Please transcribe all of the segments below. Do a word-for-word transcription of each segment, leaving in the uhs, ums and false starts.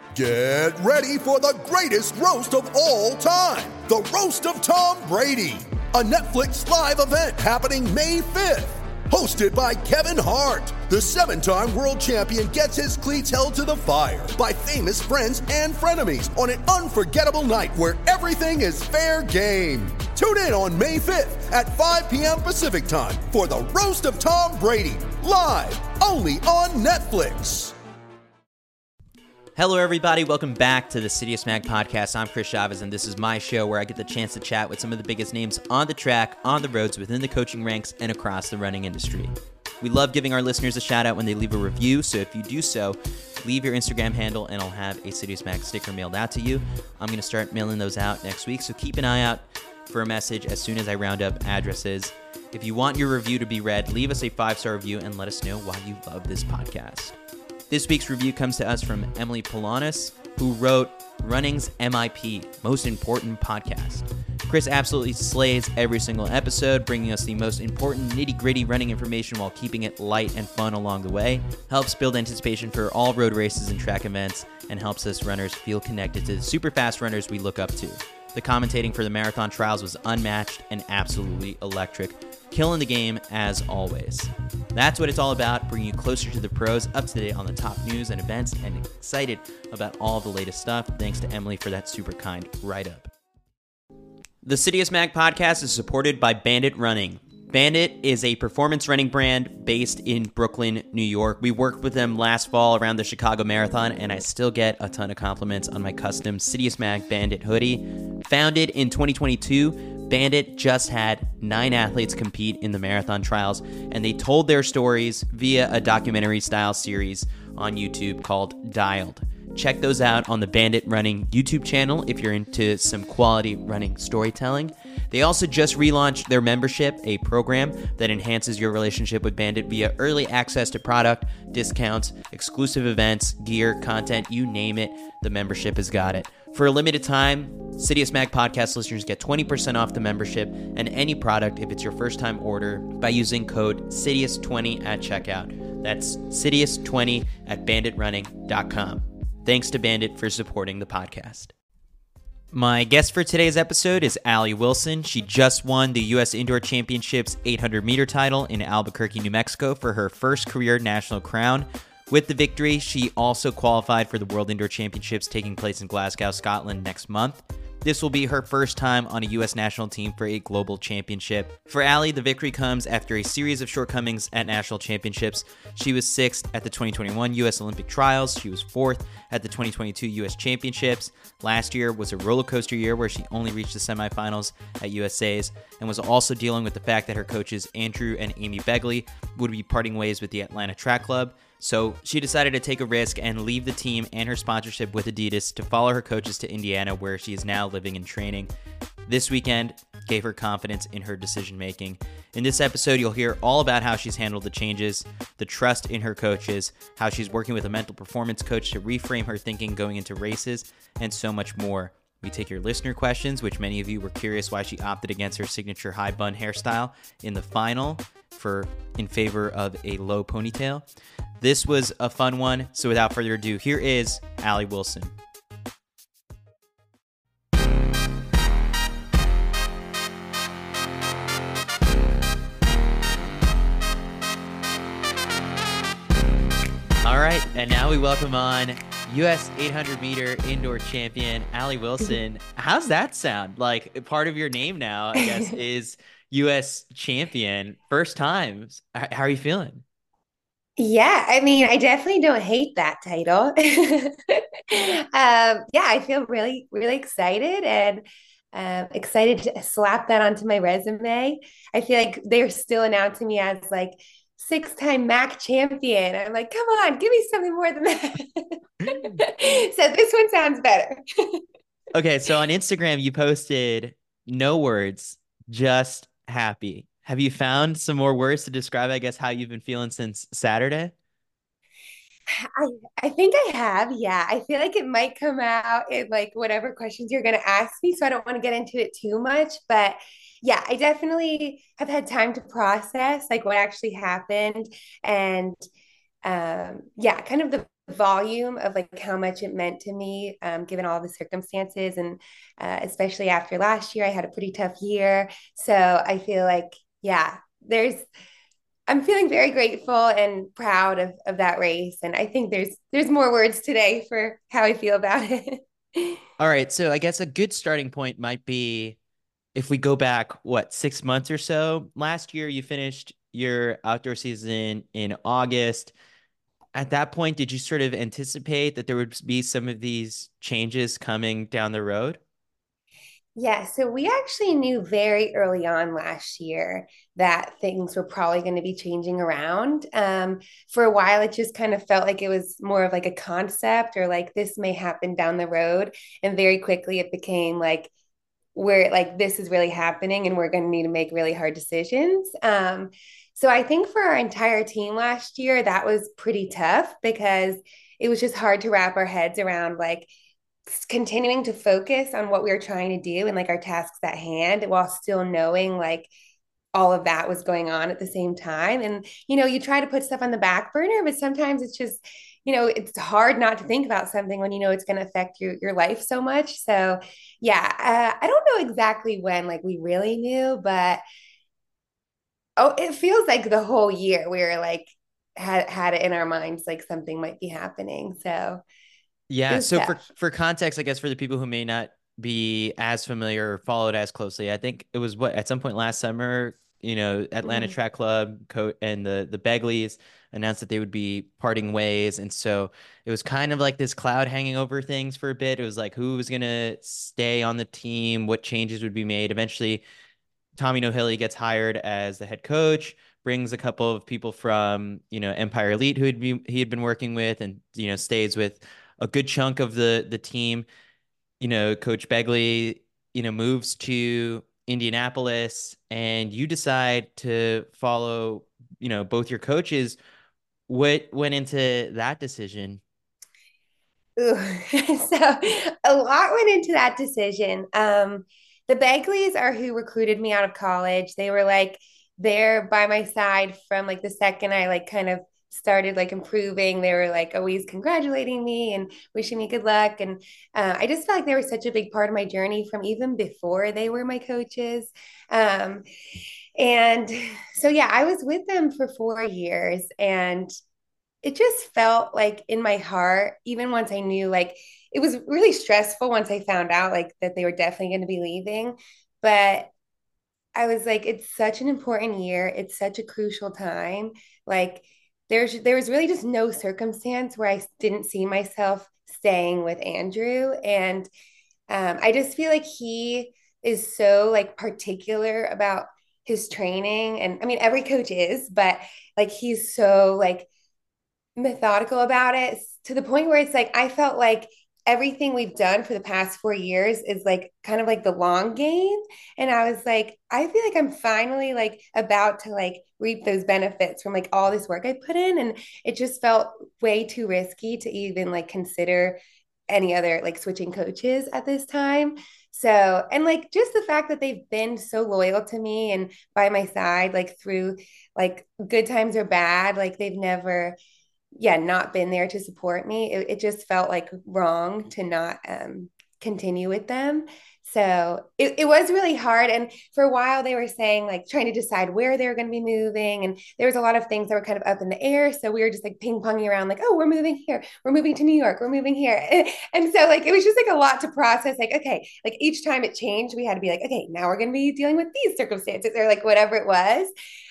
Get ready for the greatest roast of all time, the Roast of Tom Brady, a Netflix live event happening May fifth. Hosted by Kevin Hart, the seven-time world champion gets his cleats held to the fire by famous friends and frenemies on an unforgettable night where everything is fair game. Tune in on May fifth at five p.m. Pacific time for the Roast of Tom Brady, live only on Netflix. Hello, everybody. Welcome back to the Citius Mag podcast. I'm Chris Chavez, and this is my show where I get the chance to chat with some of the biggest names on the track, on the roads, within the coaching ranks, and across the running industry. We love giving our listeners a shout out when they leave a review, so if you do so, leave your Instagram handle and I'll have a Citius Mag sticker mailed out to you. I'm going to start mailing those out next week, so keep an eye out for a message as soon as I round up addresses. If you want your review to be read, leave us a five-star review and let us know why you love this podcast. This week's review comes to us from Emily Polanis, who wrote Running's M I P, Most Important Podcast. Chris absolutely slays every single episode, bringing us the most important nitty-gritty running information while keeping it light and fun along the way, helps build anticipation for all road races and track events, and helps us runners feel connected to the super fast runners we look up to. The commentating for the marathon trials was unmatched and absolutely electric, killing the game as always. That's what it's all about, bringing you closer to the pros, up to date on the top news and events, and excited about all the latest stuff. Thanks to Emily for that super kind write-up. The Citius Mag podcast is supported by Bandit Running. Bandit is a performance running brand based in Brooklyn, New York. We worked with them last fall around the Chicago Marathon, and I still get a ton of compliments on my custom Citius Mag Bandit hoodie. Founded in twenty twenty-two, Bandit just had nine athletes compete in the marathon trials, and they told their stories via a documentary-style series on YouTube called Dialed. Check those out on the Bandit Running YouTube channel if you're into some quality running storytelling. They also just relaunched their membership, a program that enhances your relationship with Bandit via early access to product, discounts, exclusive events, gear, content, you name it, the membership has got it. For a limited time, Citius Mag podcast listeners get twenty percent off the membership and any product if it's your first time order by using code Citius twenty at checkout. That's Citius twenty at bandit running dot com. Thanks to Bandit for supporting the podcast. My guest for today's episode is Allie Wilson. She just won the U S Indoor Championships eight hundred meter title in Albuquerque, New Mexico for her first career national crown. With the victory, she also qualified for the World Indoor Championships taking place in Glasgow, Scotland next month. This will be her first time on a U S national team for a global championship. For Allie, the victory comes after a series of shortcomings at national championships. She was sixth at the twenty twenty-one U S Olympic trials. She was fourth at the twenty twenty-two U S Championships. Last year was a roller coaster year where she only reached the semifinals at U S A's and was also dealing with the fact that her coaches Andrew and Amy Begley would be parting ways with the Atlanta Track Club. So she decided to take a risk and leave the team and her sponsorship with Adidas to follow her coaches to Indiana, where she is now living and training. This weekend gave her confidence in her decision-making. In this episode, you'll hear all about how she's handled the changes, the trust in her coaches, how she's working with a mental performance coach to reframe her thinking going into races, and so much more. We take your listener questions, which many of you were curious why she opted against her signature high bun hairstyle in the final for in favor of a low ponytail. This was a fun one, so without further ado, here is Allie Wilson. All right, and now we welcome on U S eight hundred meter indoor champion, Allie Wilson. How's that sound? Like, part of your name now, I guess, is U S champion. First time. How are you feeling? Yeah, I mean, I definitely don't hate that title. um, yeah, I feel really, really excited and uh, excited to slap that onto my resume. I feel like they're still announcing me as like six-time M A C champion. I'm like, come on, give me something more than that. So this one sounds better. Okay, so on Instagram, you posted no words, just happy. Have you found some more words to describe, I guess, how you've been feeling since Saturday? I, I think I have, yeah. I feel like it might come out in like whatever questions you're going to ask me, so I don't want to get into it too much. But yeah, I definitely have had time to process like what actually happened. And um, yeah, kind of the volume of like how much it meant to me, um, given all the circumstances, and uh, especially after last year, I had a pretty tough year. So I feel like, yeah, there's I'm feeling very grateful and proud of of that race, and I think there's there's more words today for how I feel about it. All right, so I guess a good starting point might be if we go back, what, six months or so. Last year, you finished your outdoor season in August. At that point, did you sort of anticipate that there would be some of these changes coming down the road? Yeah, so we actually knew very early on last year that things were probably going to be changing around. Um, for a while, it just kind of felt like it was more of like a concept, or like this may happen down the road. And very quickly, it became like, we're like, this is really happening and we're going to need to make really hard decisions. Um, so I think for our entire team last year, that was pretty tough because it was just hard to wrap our heads around, like, continuing to focus on what we were trying to do and like our tasks at hand while still knowing like all of that was going on at the same time. And you know, you try to put stuff on the back burner, but sometimes it's just, you know, it's hard not to think about something when you know it's going to affect your your life so much. So yeah, uh, I don't know exactly when like we really knew, but oh, it feels like the whole year we were like had had it in our minds like something might be happening. So it Yeah. was So for tough. for context, I guess for the people who may not be as familiar or followed as closely, I think it was what at some point last summer, you know, Atlanta Mhm. Track Club co and the the Begleys announced that they would be parting ways, and so it was kind of like this cloud hanging over things for a bit. It was like who was gonna stay on the team, what changes would be made. Eventually, Tommy Nohilly gets hired as the head coach, brings a couple of people from, you know, Empire Elite who had be, he had been working with, and, you know, stays with a good chunk of the the team. You know, Coach Begley, you know, moves to Indianapolis, and you decide to follow, you know, both your coaches. What went into that decision? Ooh. So a lot went into that decision. Um, the Begleys are who recruited me out of college. They were like there by my side from like the second I like kind of started like improving. They were like always congratulating me and wishing me good luck. And uh, I just felt like they were such a big part of my journey from even before they were my coaches. Um, and so yeah, I was with them for four years, and it just felt like in my heart, even once I knew, like it was really stressful once I found out like that they were definitely going to be leaving. But I was like, it's such an important year. It's such a crucial time. Like there's there was really just no circumstance where I didn't see myself staying with Andrew. And um, I just feel like he is so like particular about his training. And I mean, every coach is, but like he's so like methodical about it to the point where it's like I felt like everything we've done for the past four years is like kind of like the long game. And I was like, I feel like I'm finally like about to like reap those benefits from like all this work I put in. And it just felt way too risky to even like consider any other like switching coaches at this time. So, and like just the fact that they've been so loyal to me and by my side, like through like good times or bad, like they've never yeah, not been there to support me. It, it just felt like wrong to not um, continue with them. So it, it was really hard. And for a while, they were saying, like, trying to decide where they were going to be moving. And there was a lot of things that were kind of up in the air. So we were just like ping ponging around, like, oh, we're moving here. We're moving to New York. We're moving here. And so, like, it was just like a lot to process. Like, okay, like each time it changed, we had to be like, okay, now we're going to be dealing with these circumstances or like whatever it was.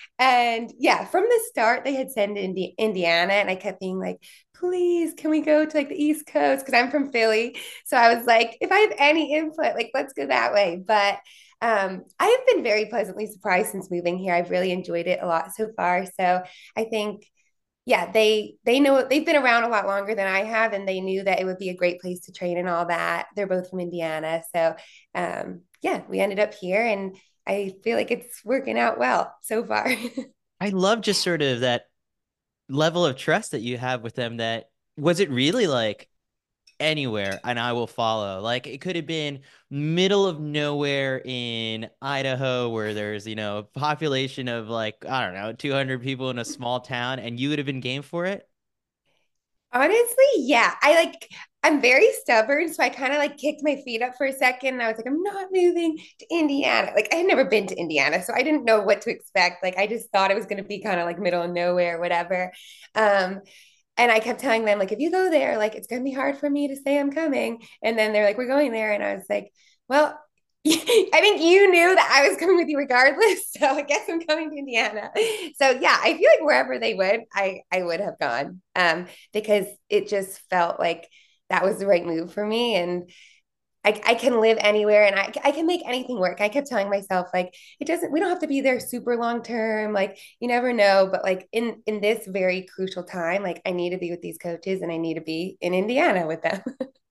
And yeah, from the start, they had said Indi- Indiana, and I kept being like, please, can we go to like the East Coast? Because I'm from Philly. So I was like, if I have any input, like, let's go that way. But um, I have been very pleasantly surprised since moving here. I've really enjoyed it a lot so far. So I think, yeah, they they know they've been around a lot longer than I have, and they knew that it would be a great place to train and all that. They're both from Indiana, so um, yeah, we ended up here, and I feel like it's working out well so far. I love just sort of that level of trust that you have with them. That was it really like anywhere and I will follow. Like it could have been middle of nowhere in Idaho where there's, you know, a population of like, I don't know, two hundred people in a small town and you would have been game for it. Honestly, yeah. I like I'm very stubborn, so I kind of like kicked my feet up for a second and I was like, I'm not moving to Indiana. Like I had never been to Indiana, so I didn't know what to expect. Like I just thought it was going to be kind of like middle of nowhere, whatever. Um, and I kept telling them, like, if you go there, like, it's going to be hard for me to say I'm coming. And then they're like, we're going there. And I was like, well, I think you knew that I was coming with you regardless. So I guess I'm coming to Indiana. So yeah, I feel like wherever they would, I, I would have gone um, because it just felt like that was the right move for me. And I, I can live anywhere and I, I can make anything work. I kept telling myself, like, it doesn't, we don't have to be there super long term. Like, you never know. But like in, in this very crucial time, like I need to be with these coaches and I need to be in Indiana with them.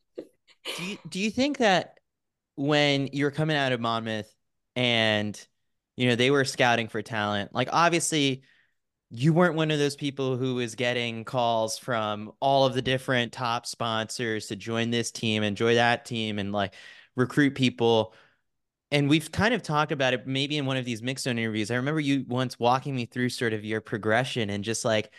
Do you do you think that when you're coming out of Monmouth and you know they were scouting for talent, like obviously you weren't one of those people who was getting calls from all of the different top sponsors to join this team and join that team and like recruit people. And we've kind of talked about it maybe in one of these mixed zone interviews. I remember you once walking me through sort of your progression and just like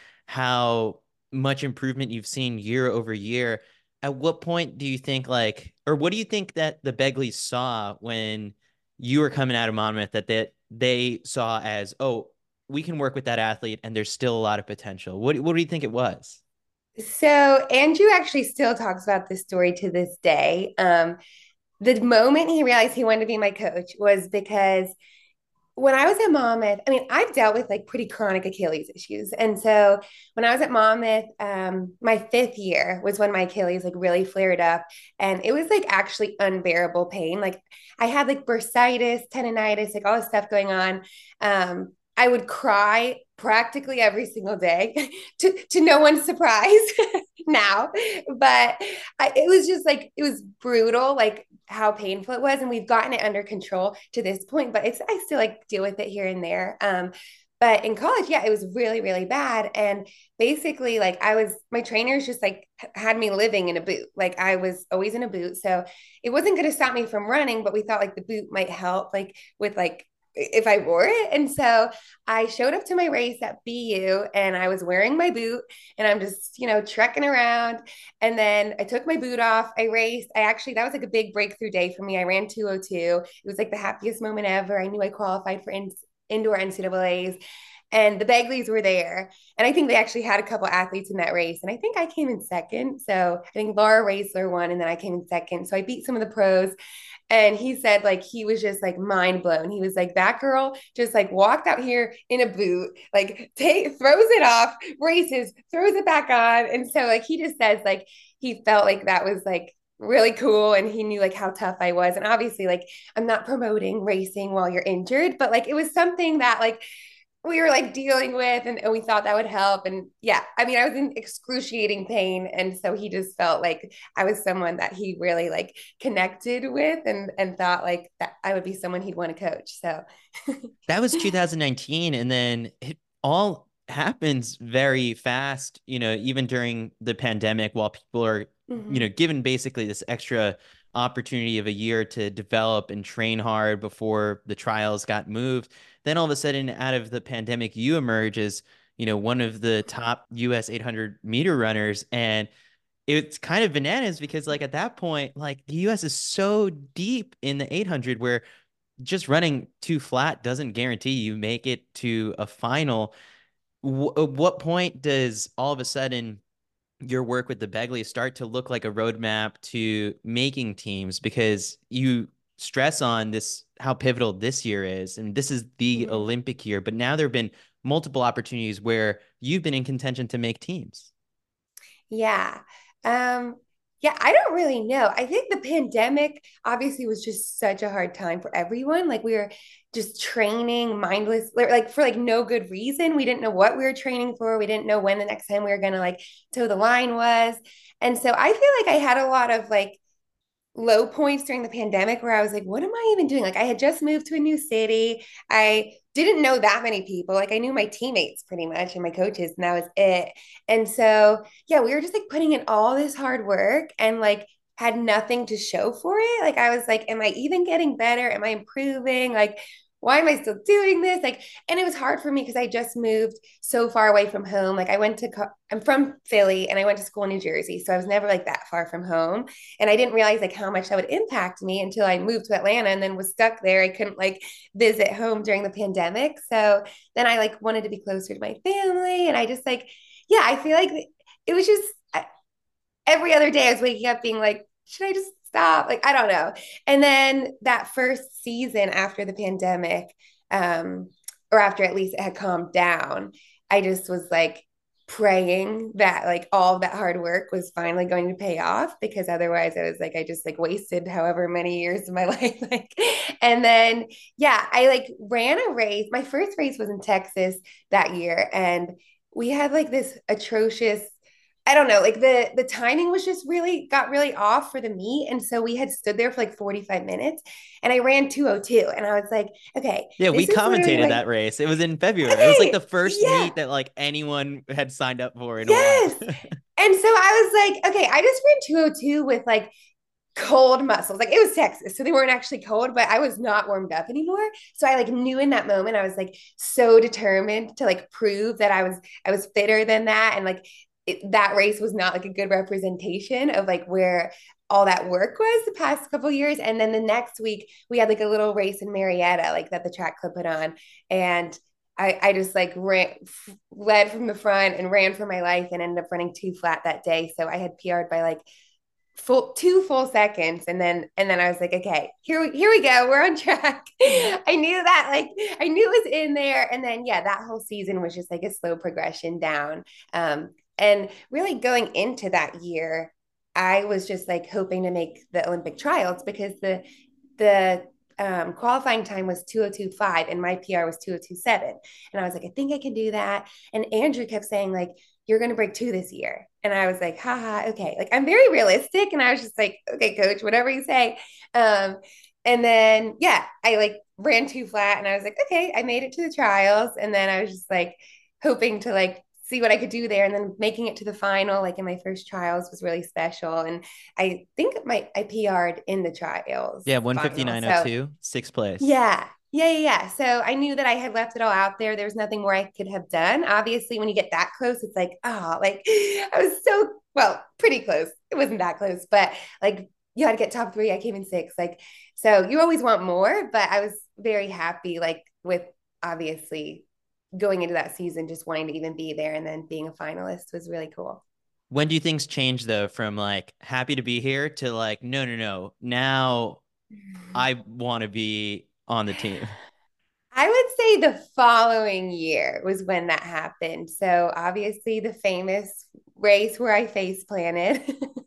how much improvement you've seen year over year. At what point do you think like, or what do you think that the Begleys saw when you were coming out of Monmouth that they, they saw as, oh, we can work with that athlete and there's still a lot of potential? What, what do you think it was? So Andrew actually still talks about this story to this day. Um, the moment he realized he wanted to be my coach was because when I was at Monmouth, I mean, I've dealt with like pretty chronic Achilles issues. And so when I was at Monmouth, um, my fifth year was when my Achilles like really flared up. And it was like actually unbearable pain. Like I had like bursitis, tendonitis, like all this stuff going on. Um, I would cry practically every single day to, to no one's surprise now. But I, it was just like, it was brutal, like how painful it was. And we've gotten it under control to this point, but it's, I still like deal with it here and there. Um, but in college, yeah, it was really, really bad. And basically, like, I was, my trainers just like had me living in a boot. Like, I was always in a boot. So it wasn't going to stop me from running, but we thought like the boot might help, like, with like, if I wore it. And so I showed up to my race at B U and I was wearing my boot and I'm just, you know, trekking around. And then I took my boot off. I raced. I actually, that was like a big breakthrough day for me. I ran two oh two. It was like the happiest moment ever. I knew I qualified for in, indoor N C double A's and the Begleys were there. And I think they actually had a couple athletes in that race. And I think I came in second. So I think Laura Raisler won and then I came in second. So I beat some of the pros. And he said, like, he was just like mind blown. He was like, that girl just like walked out here in a boot, like, take, throws it off, races, throws it back on. And so, like, he just says, like, he felt like that was like really cool. And he knew like how tough I was. And obviously, like, I'm not promoting racing while you're injured, but like, it was something that, like, we were like dealing with and, and we thought that would help. And yeah, I mean, I was in excruciating pain. And so he just felt like I was someone that he really like connected with and, and thought like that I would be someone he'd want to coach. So That was two thousand nineteen. And then it all happens very fast, you know, even during the pandemic while people are, mm-hmm. you know, given basically this extra opportunity of a year to develop and train hard before the trials got moved. Then all of a sudden out of the pandemic, you emerge as, you know, one of the top U S eight hundred meter runners. And it's kind of bananas because like at that point, like the U S is so deep in the eight hundred where just running too flat doesn't guarantee you make it to a final. W- at what point does all of a sudden your work with the Begleys start to look like a roadmap to making teams? Because you stress on this, how pivotal this year is. And this is the mm-hmm. Olympic year, but now there have been multiple opportunities where you've been in contention to make teams. Yeah. Um, yeah, I don't really know. I think the pandemic obviously was just such a hard time for everyone. Like we were just training mindless, like for like no good reason. We didn't know what we were training for. We didn't know when the next time we were going to like toe the line was. And so I feel like I had a lot of like low points during the pandemic where I was like, what am I even doing? Like I had just moved to a new city. I didn't know that many people. Like I knew my teammates pretty much and my coaches, and that was it. And so, yeah, we were just like putting in all this hard work and like had nothing to show for it. Like I was like, am I even getting better? Am I improving? Like, why am I still doing this? Like, and it was hard for me because I just moved so far away from home. Like, I went to, I'm from Philly and I went to school in New Jersey. So I was never like that far from home. And I didn't realize like how much that would impact me until I moved to Atlanta and then was stuck there. I couldn't like visit home during the pandemic. So then I like wanted to be closer to my family. And I just like, yeah, I feel like it was just every other day I was waking up being like, should I just stop? Like, I don't know. And then that first season after the pandemic, um, or after at least it had calmed down, I just was like praying that like all of that hard work was finally going to pay off, because otherwise I was like, I just like wasted however many years of my life. Like, and then, yeah, I like ran a race. My first race was in Texas that year. And we had like this atrocious, I don't know, like the the timing was just really got really off for the meet. And so we had stood there for like forty-five minutes and I ran two oh two. And I was like, okay, Yeah, we this is literally commentated like, that race. It was in February. It was like okay, the first yeah, meet that like anyone had signed up for in a while. yes. And so I was like, okay, I just ran two oh two with like cold muscles. Like, it was Texas, so they weren't actually cold, but I was not warmed up anymore. So I like knew in that moment I was like so determined to like prove that I was I was fitter than that. And like it, that race was not like a good representation of like where all that work was the past couple years. And then the next week we had like a little race in Marietta, like that the track club put on. And I, I just like ran, led from the front and ran for my life and ended up running two flat that day. So I had P R'd by like full two full seconds. And then and then I was like, okay, here we here we go. We're on track. I knew that, like I knew it was in there. And then yeah, that whole season was just like a slow progression down. Um, and really going into that year, I was just like hoping to make the Olympic trials, because the the um, qualifying time was two oh two five and my P R was two oh two seven. And I was like, I think I can do that. And Andrew kept saying, like, you're going to break two this year. And I was like, haha, okay. Like, I'm very realistic. And I was just like, okay, coach, whatever you say. Um, and then, yeah, I like ran two flat and I was like, okay, I made it to the trials. And then I was just like hoping to like see what I could do there. And then making it to the final, like in my first trials, was really special. And I think my, I P R'd in the trials. Yeah, final. one fifty-nine oh two, so, sixth place. Yeah. Yeah, yeah, yeah. So I knew that I had left it all out there. There was nothing more I could have done. Obviously, when you get that close, it's like, oh, like I was so, well, pretty close. It wasn't that close, but like you had to get top three. I came in six. Like, so you always want more, but I was very happy, like with obviously going into that season, just wanting to even be there, and then being a finalist was really cool. When do things change though, from like happy to be here to like, no, no, no, now I want to be on the team? I would say the following year was when that happened. So obviously the famous race where I face planted.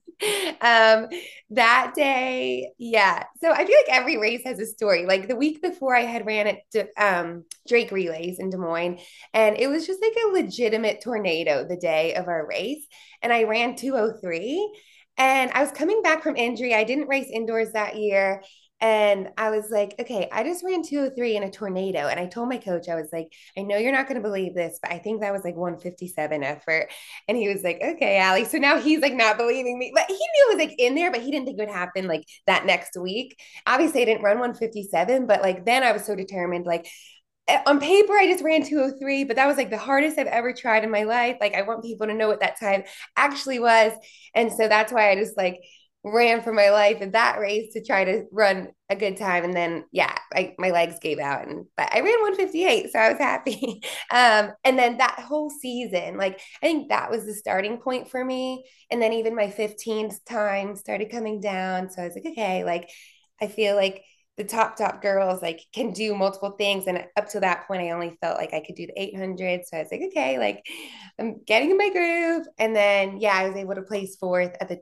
um, that day, yeah. So I feel like every race has a story. Like the week before, I had ran at um, Drake Relays in Des Moines, and it was just like a legitimate tornado the day of our race. And I ran two oh three. And I was coming back from injury. I didn't race indoors that year. And I was like, okay, I just ran two oh three in a tornado. And I told my coach, I was like, I know you're not going to believe this, but I think that was like one fifty-seven effort. And he was like, okay, Allie. So now he's like not believing me, but he knew it was like in there, but he didn't think it would happen like that next week. Obviously, I didn't run one fifty-seven, but like then I was so determined, like, on paper, I just ran two oh three, but that was like the hardest I've ever tried in my life. Like, I want people to know what that time actually was. And so that's why I just like ran for my life in that race to try to run a good time. And then, yeah, I, my legs gave out, and but I ran one fifty-eight, so I was happy. um, and then that whole season, like, I think that was the starting point for me. And then even my fifteenth time started coming down. So I was like, okay, like, I feel like the top top girls like can do multiple things, and up to that point I only felt like I could do the eight hundred. So I was like, okay, like I'm getting in my groove. And then yeah, I was able to place fourth at the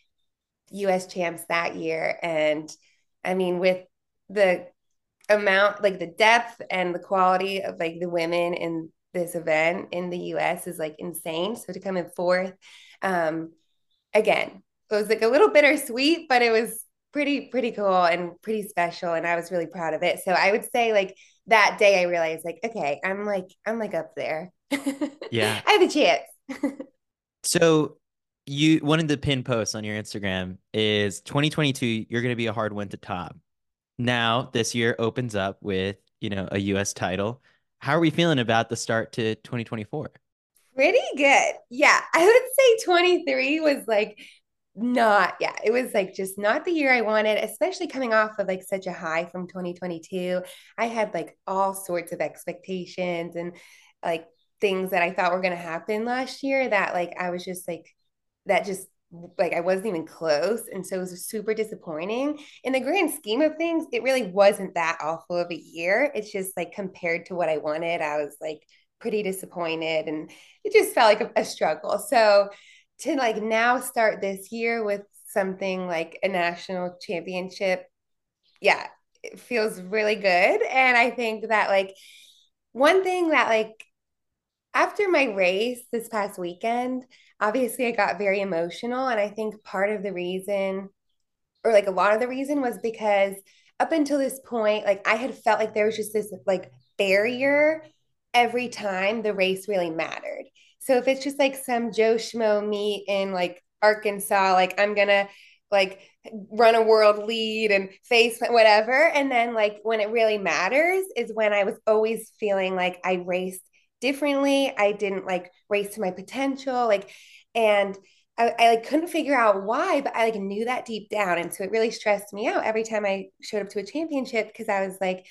U S champs that year. And I mean, with the amount, like the depth and the quality of like the women in this event in the U S is like insane. So to come in fourth, um again, it was like a little bittersweet, but it was pretty, pretty cool and pretty special. And I was really proud of it. So I would say like that day I realized like, okay, I'm like, I'm like up there. Yeah. I have a chance. So you, one of the pin posts on your Instagram is twenty twenty-two, you're going to be a hard one to top. Now this year opens up with you know, a U S title. How are we feeling about the start to twenty twenty-four? Pretty good. Yeah. I would say twenty-three was like not, yeah, it was like just not the year I wanted, especially coming off of like such a high from twenty twenty-two. I had like all sorts of expectations and like things that I thought were going to happen last year that like I was just like, that just like I wasn't even close. And so it was super disappointing. In the grand scheme of things, it really wasn't that awful of a year. It's just like compared to what I wanted, I was like pretty disappointed and it just felt like a, a struggle. So to like now start this year with something like a national championship, yeah, it feels really good. And I think that like one thing that like after my race this past weekend, obviously I got very emotional. And I think part of the reason, or like a lot of the reason, was because up until this point, like I had felt like there was just this like barrier every time the race really mattered. So if it's just like some Joe Schmo meet in like Arkansas, like I'm gonna like run a world lead and face whatever. And then like when it really matters is when I was always feeling like I raced differently. I didn't like race to my potential. Like, and I, I like couldn't figure out why, but I like knew that deep down. And so it really stressed me out every time I showed up to a championship because I was like,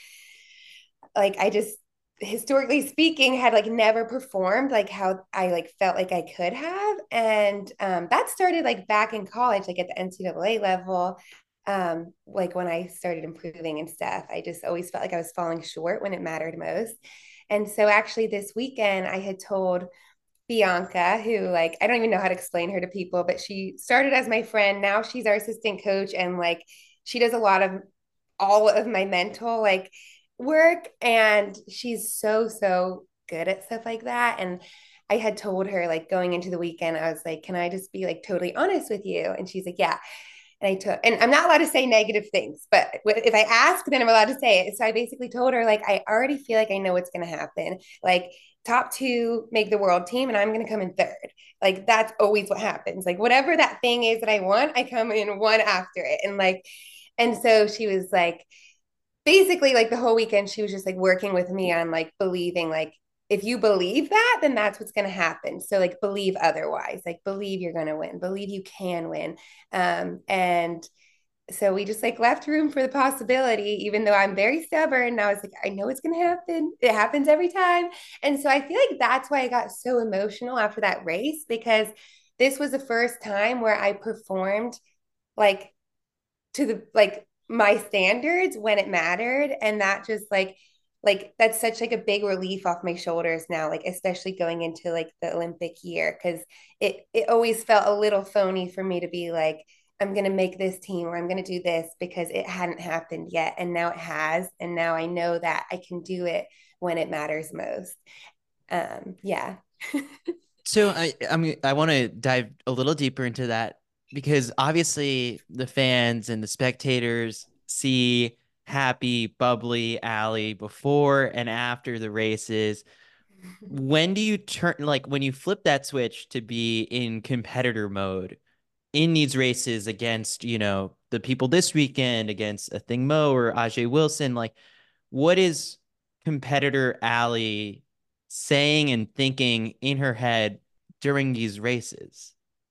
like I just historically speaking had like never performed like how I like felt like I could have. And um, that started like back in college, like at the N C double A level. Um, like when I started improving and stuff, I just always felt like I was falling short when it mattered most. And so actually this weekend I had told Bianca, who like I don't even know how to explain her to people, but she started as my friend. Now she's our assistant coach and like she does a lot of all of my mental like work and she's so so good at stuff like that. And I had told her like going into the weekend, I was like, can I just be like totally honest with you? And she's like, yeah. And I took, and I'm not allowed to say negative things, but if I ask, then I'm allowed to say it. So I basically told her, like, I already feel like I know what's going to happen. Like, top two make the world team, and I'm going to come in third. Like, that's always what happens. Like, whatever that thing is that I want, I come in one after it. And like, and so she was like, basically, like the whole weekend, she was just like working with me on like believing, like, if you believe that, then that's what's going to happen. So like believe otherwise, like believe you're going to win, believe you can win. Um, and so we just like left room for the possibility, even though I'm very stubborn. And I was like, I know it's going to happen. It happens every time. And so I feel like that's why I got so emotional after that race, because this was the first time where I performed like to the, like my standards when it mattered. And that just like, like that's such like a big relief off my shoulders now, like especially going into like the Olympic year, because it it always felt a little phony for me to be like, I'm gonna make this team or I'm gonna do this, because it hadn't happened yet, and now it has, and now I know that I can do it when it matters most. Um, yeah. So I I mean I want to dive a little deeper into that because obviously the fans and the spectators see happy, bubbly Allie before and after the races. When do you turn, like when you flip that switch to be in competitor mode in these races against, you know, the people this weekend, against Athing Mu or Ajay Wilson, like what is competitor Allie saying and thinking in her head during these races?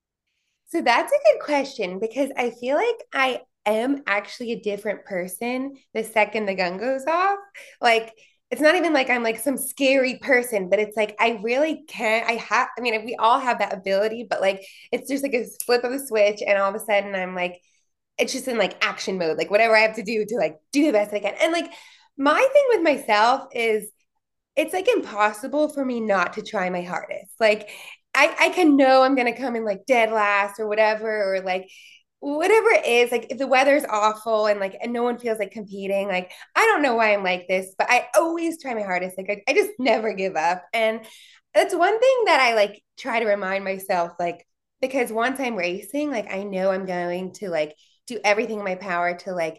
So that's a good question, because I feel like I am actually a different person the second the gun goes off. Like, it's not even like I'm like some scary person, but it's like I really can't. I have, I mean, we all have that ability, but like it's just like a flip of a switch, and all of a sudden I'm like, it's just in like action mode, like whatever I have to do to like do the best I can. And like my thing with myself is it's like impossible for me not to try my hardest. Like I, I can know I'm gonna come in like dead last or whatever, or like whatever it is, like if the weather's awful and like and no one feels like competing, like I don't know why I'm like this, but I always try my hardest. Like I, I just never give up. And that's one thing that I like try to remind myself, like, because once I'm racing, like I know I'm going to like do everything in my power to like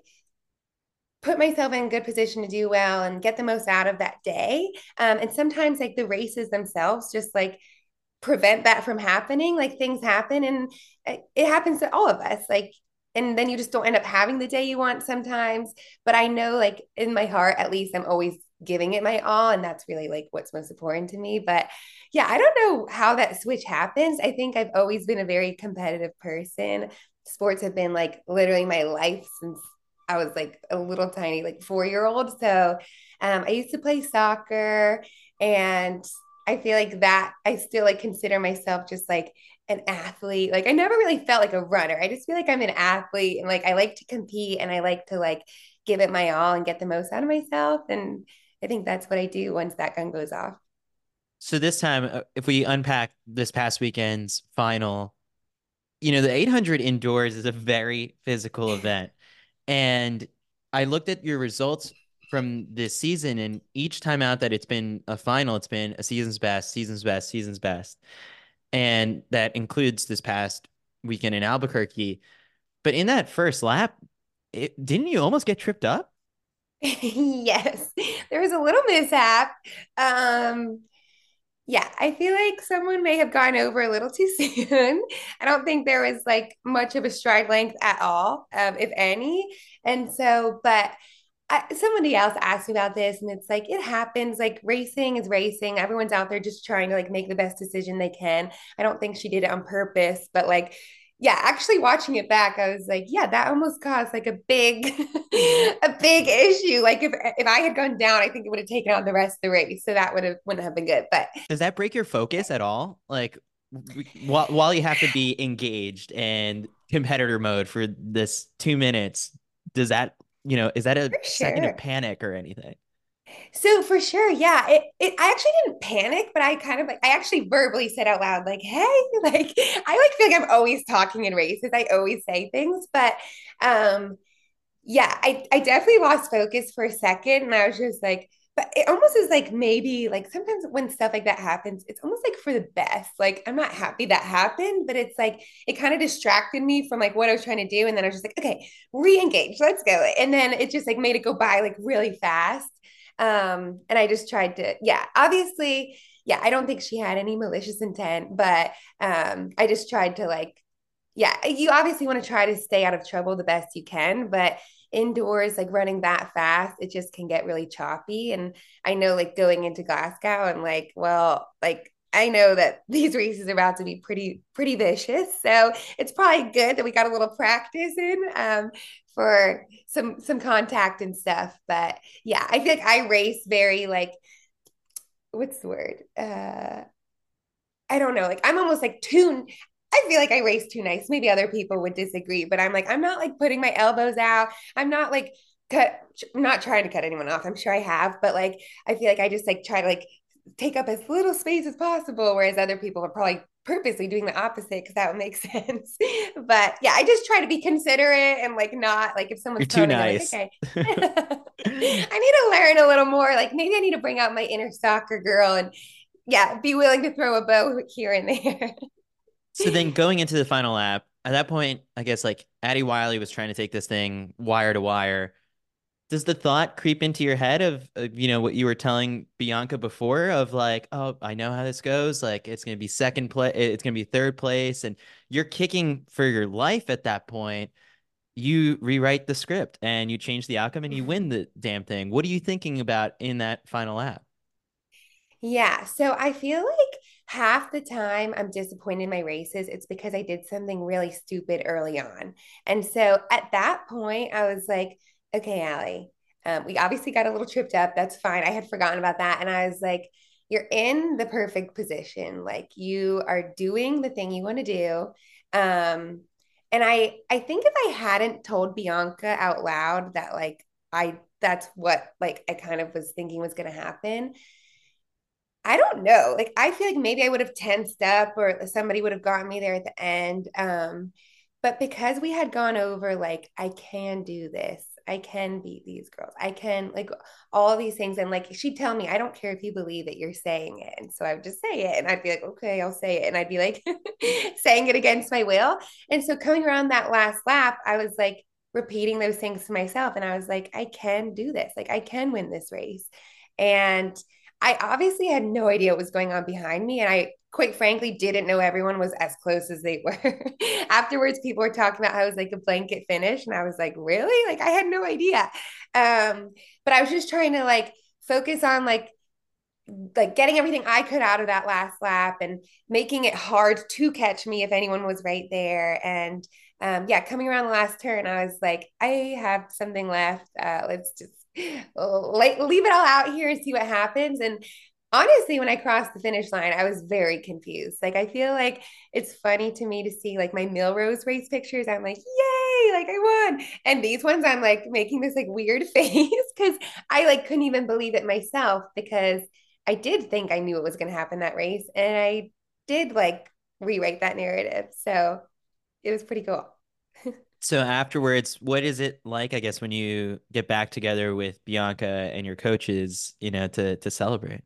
put myself in a good position to do well and get the most out of that day. Um, and sometimes like the races themselves just like prevent that from happening. Like things happen, and it happens to all of us. Like, and then you just don't end up having the day you want sometimes. But I know like in my heart, at least I'm always giving it my all. And that's really like what's most important to me. But yeah, I don't know how that switch happens. I think I've always been a very competitive person. Sports have been like literally my life since I was like a little tiny, like four year old. So um, I used to play soccer, and I feel like that I still like consider myself just like an athlete. Like I never really felt like a runner. I just feel like I'm an athlete, and like I like to compete, and I like to like give it my all and get the most out of myself. And I think that's what I do once that gun goes off. So this time, uh, if we unpack this past weekend's final, you know, the eight hundred indoors is a very physical event. And I looked at your results from this season, and each time out that it's been a final, it's been a season's best, season's best, season's best. And that includes this past weekend in Albuquerque. But in that first lap, it, didn't you almost get tripped up? Yes, there was a little mishap. Um, yeah, I feel like someone may have gone over a little too soon. I don't think there was like much of a stride length at all, um, if any. And so, but I, somebody else asked me about this, and it's like it happens. Like racing is racing. Everyone's out there just trying to like make the best decision they can. I don't think she did it on purpose, but like, yeah, actually watching it back, I was like, yeah, that almost caused like a big, a big issue. Like if if I had gone down, I think it would have taken out the rest of the race. So that would have wouldn't have been good. But Does that break your focus at all? Like while while you have to be engaged and competitor mode for this two minutes, does that, you know, is that a for second of sure. panic or anything? So for sure, yeah. It, it I actually didn't panic, but I kind of like I actually verbally said out loud, like, hey, like I like feel like I'm always talking in races. I always say things, but um yeah, I, I definitely lost focus for a second, and I was just like, but it almost is like maybe like sometimes when stuff like that happens, it's almost like for the best. Like I'm not happy that happened, but it's like it kind of distracted me from like what I was trying to do. And then I was just like, okay, re-engage, let's go. And then it just like made it go by like really fast. Um, and I just tried to, yeah, obviously, yeah, I don't think she had any malicious intent, but um, I just tried to like, yeah, you obviously want to try to stay out of trouble the best you can, but indoors, like running that fast, it just can get really choppy. And I know, like going into Glasgow, and like, well, like I know that these races are about to be pretty, pretty vicious. So it's probably good that we got a little practice in um, for some some contact and stuff. But yeah, I feel like I race very like what's the word? Uh, I don't know. Like I'm almost like too I feel like I race too nice. Maybe other people would disagree, but I'm like, I'm not like putting my elbows out. I'm not like cut, I'm not trying to cut anyone off. I'm sure I have, but like, I feel like I just like try to like take up as little space as possible. Whereas other people are probably purposely doing the opposite because that would make sense. But yeah, I just try to be considerate and like not like if You're someone's too telling me, they're like, nice. okay, I need to learn a little more. Like maybe I need to bring out my inner soccer girl and yeah, be willing to throw a bow here and there. So then going into the final lap, at that point, I guess like Addie Wiley was trying to take this thing wire to wire. Does the thought creep into your head of, of, you know, what you were telling Bianca before of like, oh, I know how this goes. Like it's going to be second place. It's going to be third place. And you're kicking for your life at that point. You rewrite the script and you change the outcome and you win the damn thing. What are you thinking about in that final lap? Yeah. So I feel like half the time I'm disappointed in my races, it's because I did something really stupid early on. And so at that point, I was like, okay, Allie, um, we obviously got a little tripped up. That's fine. I had forgotten about that. And I was like, you're in the perfect position. Like you are doing the thing you want to do. Um, and I I think if I hadn't told Bianca out loud that like I that's what like I kind of was thinking was going to happen, I don't know. Like I feel like maybe I would have tensed up or somebody would have gotten me there at the end. Um, but because we had gone over like I can do this. I can beat these girls. I can like all these things. And like she'd tell me, I don't care if you believe that you're saying it. And so I would just say it. And I'd be like, okay, I'll say it. And I'd be like saying it against my will. And so coming around that last lap, I was like repeating those things to myself. And I was like, I can do this. Like I can win this race. And I obviously had no idea what was going on behind me. And I, quite frankly, didn't know everyone was as close as they were. Afterwards, people were talking about how it was like a blanket finish. And I was like, really? Like, I had no idea. Um, but I was just trying to like focus on like like getting everything I could out of that last lap and making it hard to catch me if anyone was right there. And um, yeah, coming around the last turn, I was like, I have something left. Uh, let's just like leave it all out here and see what happens. And honestly, when I crossed the finish line, I was very confused. Like, I feel like it's funny to me to see like my Millrose race pictures. I'm like, yay, like I won. And these ones, I'm like making this like weird face because I like couldn't even believe it myself because I did think I knew it was going to happen that race. And I did like rewrite that narrative. So it was pretty cool. So afterwards, what is it like, I guess, when you get back together with Bianca and your coaches, you know, to to celebrate?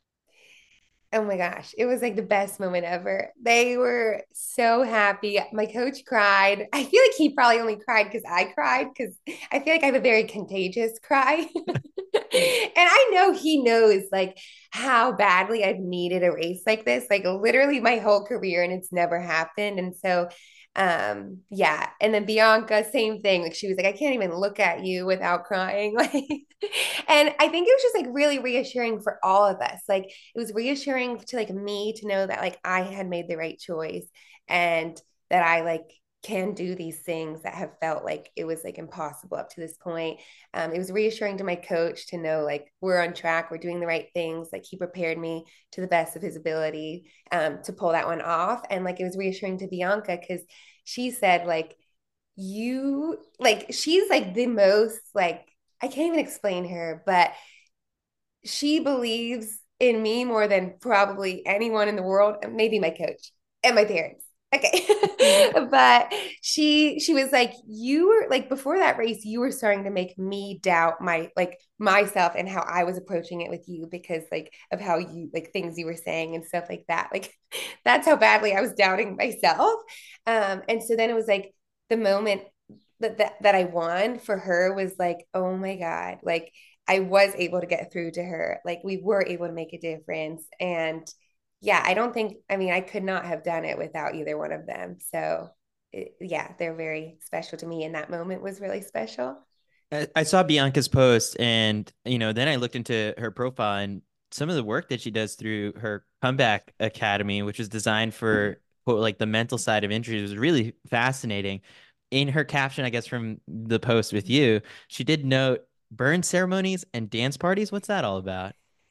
Oh my gosh, it was like the best moment ever. They were so happy. My coach cried. I feel like he probably only cried because I cried because I feel like I have a very contagious cry. And I know he knows like how badly I've needed a race like this, like literally my whole career, and it's never happened. And so um yeah, and then Bianca, same thing, like she was like, I can't even look at you without crying. Like, and I think it was just like really reassuring for all of us. Like it was reassuring to like me to know that like I had made the right choice and that I like can do these things that have felt like it was like impossible up to this point. Um, it was reassuring to my coach to know like we're on track, we're doing the right things. Like he prepared me to the best of his ability um, to pull that one off. And like it was reassuring to Bianca because she said like you like she's like the most like I can't even explain her, but she believes in me more than probably anyone in the world, maybe my coach and my parents. Okay. But she she was like, you were like before that race, you were starting to make me doubt my like myself and how I was approaching it with you because like of how you like things you were saying and stuff like that. Like that's how badly I was doubting myself. Um, and so then it was like the moment that that, that I won for her was like, oh my God, like I was able to get through to her. Like we were able to make a difference. And yeah, I don't think, I mean, I could not have done it without either one of them. So it, yeah, they're very special to me. And that moment was really special. I, I saw Bianca's post and, you know, then I looked into her profile and some of the work that she does through her comeback academy, which is designed for quote, like the mental side of injuries, was really fascinating. In her caption, I guess, from the post with you, she did note burn ceremonies and dance parties. What's that all about?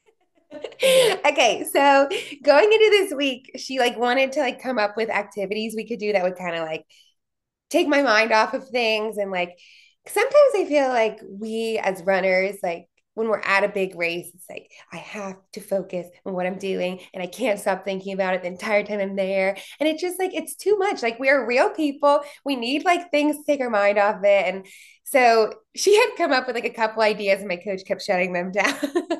Okay, so going into this week, she like wanted to like come up with activities we could do that would kind of like take my mind off of things. And like sometimes I feel like we as runners, like when we're at a big race, it's like I have to focus on what I'm doing and I can't stop thinking about it the entire time I'm there. And it's just like it's too much. Like we're real people. We need like things to take our mind off it. And so she had come up with like a couple ideas and my coach kept shutting them down.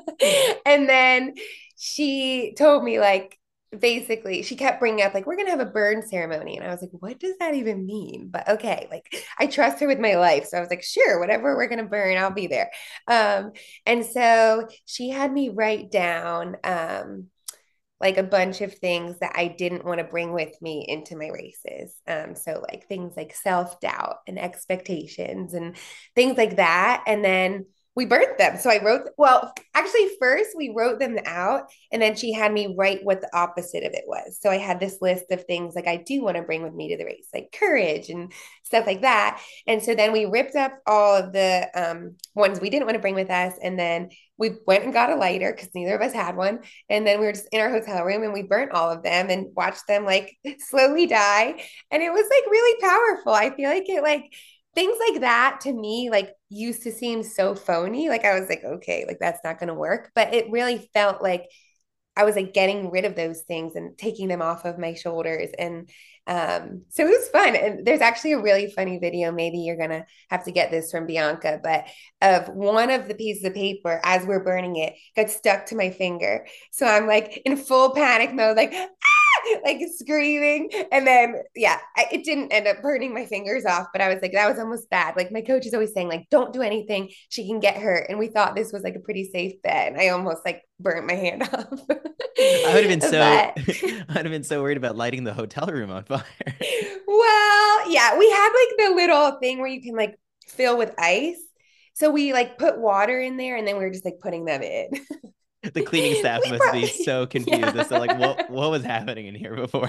And then she told me like basically she kept bringing up like we're gonna have a burn ceremony, and I was like, what does that even mean? But okay, like I trust her with my life, so I was like, sure, whatever we're gonna burn, I'll be there. Um and so she had me write down um like a bunch of things that I didn't want to bring with me into my races. Um, so like things like self-doubt and expectations and things like that. And then we burnt them. So I wrote, well, actually, first we wrote them out, and then she had me write what the opposite of it was. So I had this list of things like I do want to bring with me to the race, like courage and stuff like that. And so then we ripped up all of the um, ones we didn't want to bring with us. And then we went and got a lighter because neither of us had one. And then we were just in our hotel room and we burnt all of them and watched them like slowly die. And it was like really powerful. I feel like it like, things like that to me like used to seem so phony. Like I was like, okay, like that's not going to work. But it really felt like I was like getting rid of those things and taking them off of my shoulders. And um, so it was fun. And there's actually a really funny video. Maybe you're going to have to get this from Bianca, but of one of the pieces of paper as we're burning it got stuck to my finger. So I'm like in full panic mode, like, like screaming. And then, yeah, I, it didn't end up burning my fingers off, but I was like, that was almost bad. Like my coach is always saying like, don't do anything. She can get hurt. And we thought this was like a pretty safe bet. And I almost like burnt my hand off. I would have been so, but, I'd have been so worried about lighting the hotel room on fire. Well, yeah, we had like the little thing where you can like fill with ice. So we like put water in there and then we were just like putting them in. The cleaning staff We must probably, be so confused yeah. as to like what what was happening in here before.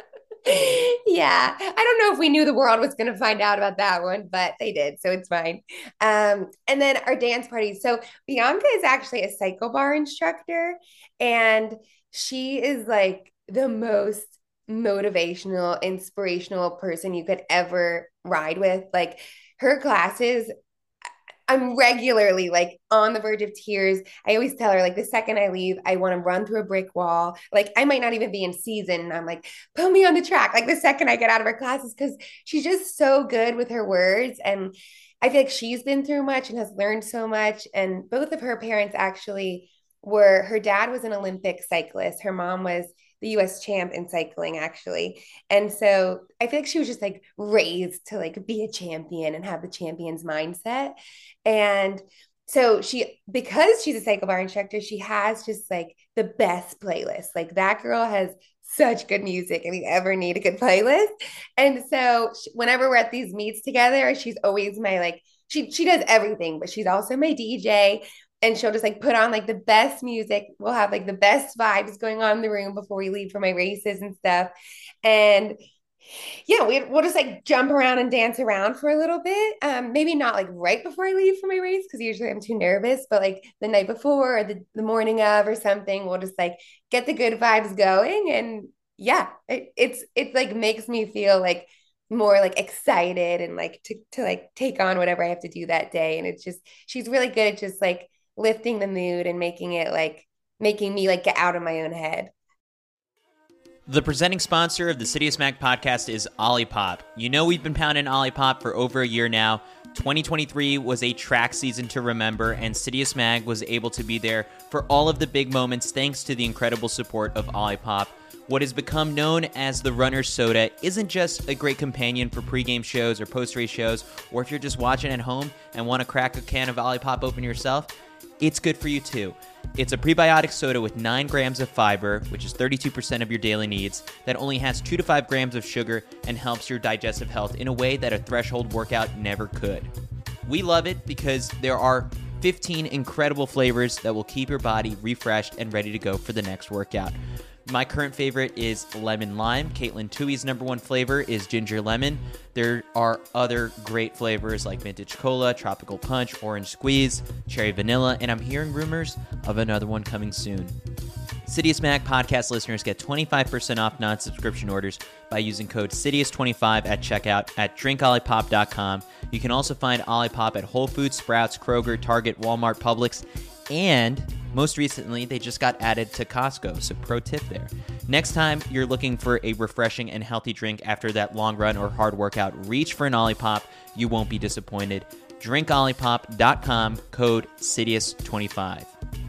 Yeah, I don't know if we knew the world was going to find out about that one, but they did, so it's fine. Um, and then our dance parties. So Bianca is actually a cycle bar instructor, and she is like the most motivational, inspirational person you could ever ride with. Like her classes, I'm regularly like on the verge of tears. I always tell her, like, the second I leave, I want to run through a brick wall. Like, I might not even be in season. And I'm like, put me on the track. Like, the second I get out of her classes, because she's just so good with her words. And I feel like she's been through much and has learned so much. And both of her parents actually were, her dad was an Olympic cyclist, her mom was the U S champ in cycling, actually. And so I feel like she was just like raised to like be a champion and have the champion's mindset. And so she, because she's a cycle bar instructor, she has just like the best playlist. Like that girl has such good music if you ever need a good playlist. And so she, whenever we're at these meets together, she's always my like, she she does everything, but she's also my D J. And she'll just like put on like the best music. We'll have like the best vibes going on in the room before we leave for my races and stuff. And yeah, we, we'll just like jump around and dance around for a little bit. Um, maybe not like right before I leave for my race, because usually I'm too nervous, but like the night before or the, the morning of or something, we'll just like get the good vibes going. And yeah, it, it's it's like makes me feel like more like excited and like to to like take on whatever I have to do that day. And it's just she's really good at just like lifting the mood and making it like making me like get out of my own head. The presenting sponsor of the City of Smack podcast is Olipop. You know we've been pounding Olipop for over a year now. twenty twenty-three was a track season to remember, and City of Smag was able to be there for all of the big moments thanks to the incredible support of Olipop. What has become known as the Runner's Soda isn't just a great companion for pregame shows or post-race shows, or if you're just watching at home and want to crack a can of Olipop open yourself, it's good for you too. It's a prebiotic soda with nine grams of fiber, which is thirty-two percent of your daily needs, that only has two to five grams of sugar and helps your digestive health in a way that a threshold workout never could. We love it because there are fifteen incredible flavors that will keep your body refreshed and ready to go for the next workout. My current favorite is lemon lime. Caitlin Tui's number one flavor is ginger lemon. There are other great flavors like vintage cola, tropical punch, orange squeeze, cherry vanilla, and I'm hearing rumors of another one coming soon. City of Smack podcast listeners get twenty-five percent off non-subscription orders by using code Sidious twenty-five at checkout at drink olipop dot com. You can also find Olipop at Whole Foods, Sprouts, Kroger, Target, Walmart, Publix, and most recently, they just got added to Costco, so pro tip there. Next time you're looking for a refreshing and healthy drink after that long run or hard workout, reach for an Olipop. You won't be disappointed. drink olipop dot com, code Sidious twenty-five.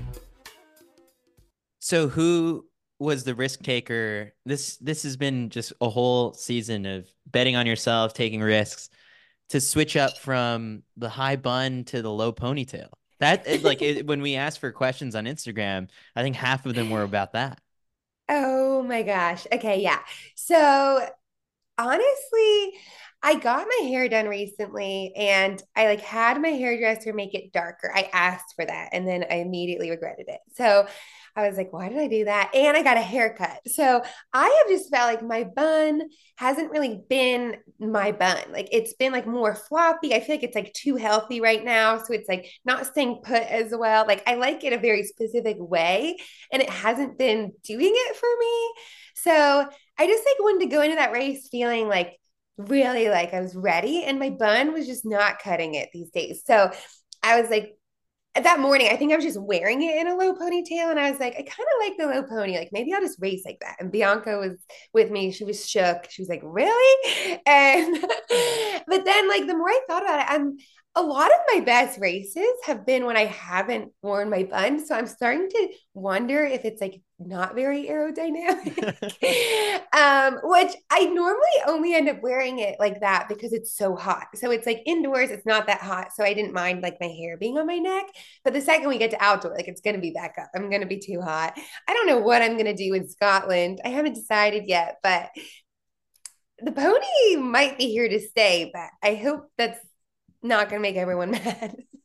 So who was the risk taker? This this has been just a whole season of betting on yourself, taking risks, to switch up from the high bun to the low ponytail. That it, like it, when we asked for questions on Instagram, I think half of them were about that. Oh my gosh. Okay, yeah. So honestly, I got my hair done recently and I like had my hairdresser make it darker. I asked for that and then I immediately regretted it. So I was like, why did I do that? And I got a haircut. So I have just felt like my bun hasn't really been my bun. Like it's been like more floppy. I feel like it's like too healthy right now. So it's like not staying put as well. Like I like it a very specific way and it hasn't been doing it for me. So I just like wanted to go into that race feeling like really like I was ready and my bun was just not cutting it these days. So I was like, that morning, I think I was just wearing it in a low ponytail. And I was like, I kind of like the low pony. Like, maybe I'll just race like that. And Bianca was with me. She was shook. She was like, really? And, but then, like, the more I thought about it, I'm, a lot of my best races have been when I haven't worn my bun. So I'm starting to wonder if it's like not very aerodynamic, um, which I normally only end up wearing it like that because it's so hot. So it's like indoors, it's not that hot. So I didn't mind like my hair being on my neck. But the second we get to outdoor, like it's going to be back up. I'm going to be too hot. I don't know what I'm going to do in Scotland. I haven't decided yet, but the pony might be here to stay. But I hope that's not going to make everyone mad.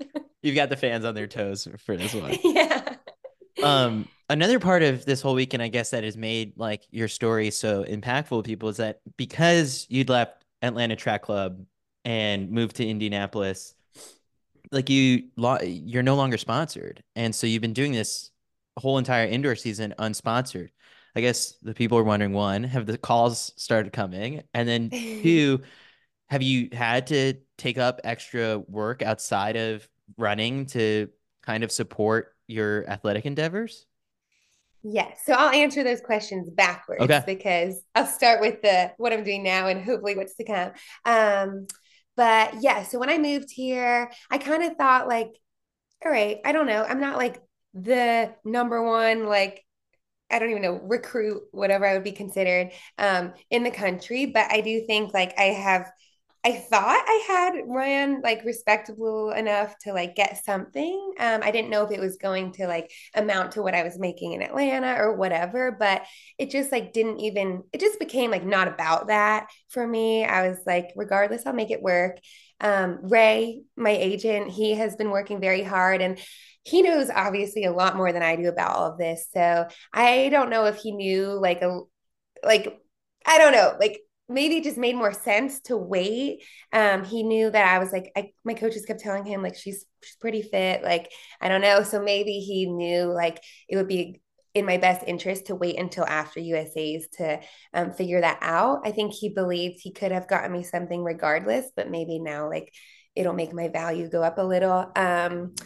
You've got the fans on their toes for this one. Yeah. Um, another part of this whole weekend, I guess, that has made like your story so impactful to people is that because you'd left Atlanta Track Club and moved to Indianapolis, like you, lo- you're no longer sponsored, and so you've been doing this whole entire indoor season unsponsored. I guess the people are wondering, one, have the calls started coming? And then two, have you had to take up extra work outside of running to kind of support your athletic endeavors? Yes. So I'll answer those questions backwards Okay. because I'll start with the what I'm doing now and hopefully what's to come. Um, but yeah, so when I moved here, I kind of thought like, all right, I don't know. I'm not like the number one, like I don't even know, recruit, whatever I would be considered um, in the country. But I do think like I have, I thought I had ran like respectable enough to like get something. Um, I didn't know if it was going to like amount to what I was making in Atlanta or whatever, but it just like didn't even, it just became like not about that for me. I was like, regardless, I'll make it work. Um, Ray, my agent, he has been working very hard and he knows obviously a lot more than I do about all of this. So I don't know if he knew like a like I don't know, like maybe it just made more sense to wait. Um, he knew that I was like, I, my coaches kept telling him like she's she's pretty fit, like I don't know. So maybe he knew like it would be in my best interest to wait until after U S A's to um, figure that out. I think he believed he could have gotten me something regardless, but maybe now like it'll make my value go up a little. Um,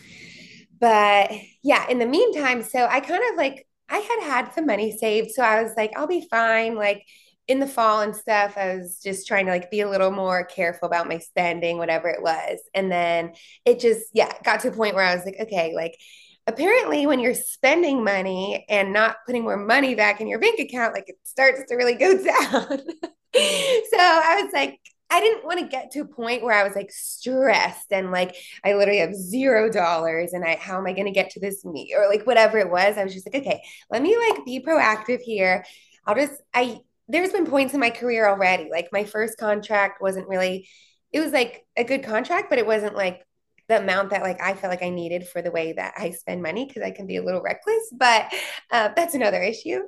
but yeah, in the meantime, so I kind of like I had had some money saved, so I was like, I'll be fine. Like in the fall and stuff, I was just trying to like be a little more careful about my spending, whatever it was. And then it just, yeah, got to a point where I was like, okay, like apparently when you're spending money and not putting more money back in your bank account, like it starts to really go down. So I was like, I didn't want to get to a point where I was like stressed and like I literally have zero dollars and I how am I going to get to this meet or like whatever it was. I was just like, okay, let me like be proactive here. I'll just I there's been points in my career already. Like my first contract wasn't really it was like a good contract, but it wasn't like the amount that like I felt like I needed for the way that I spend money because I can be a little reckless, but uh, that's another issue.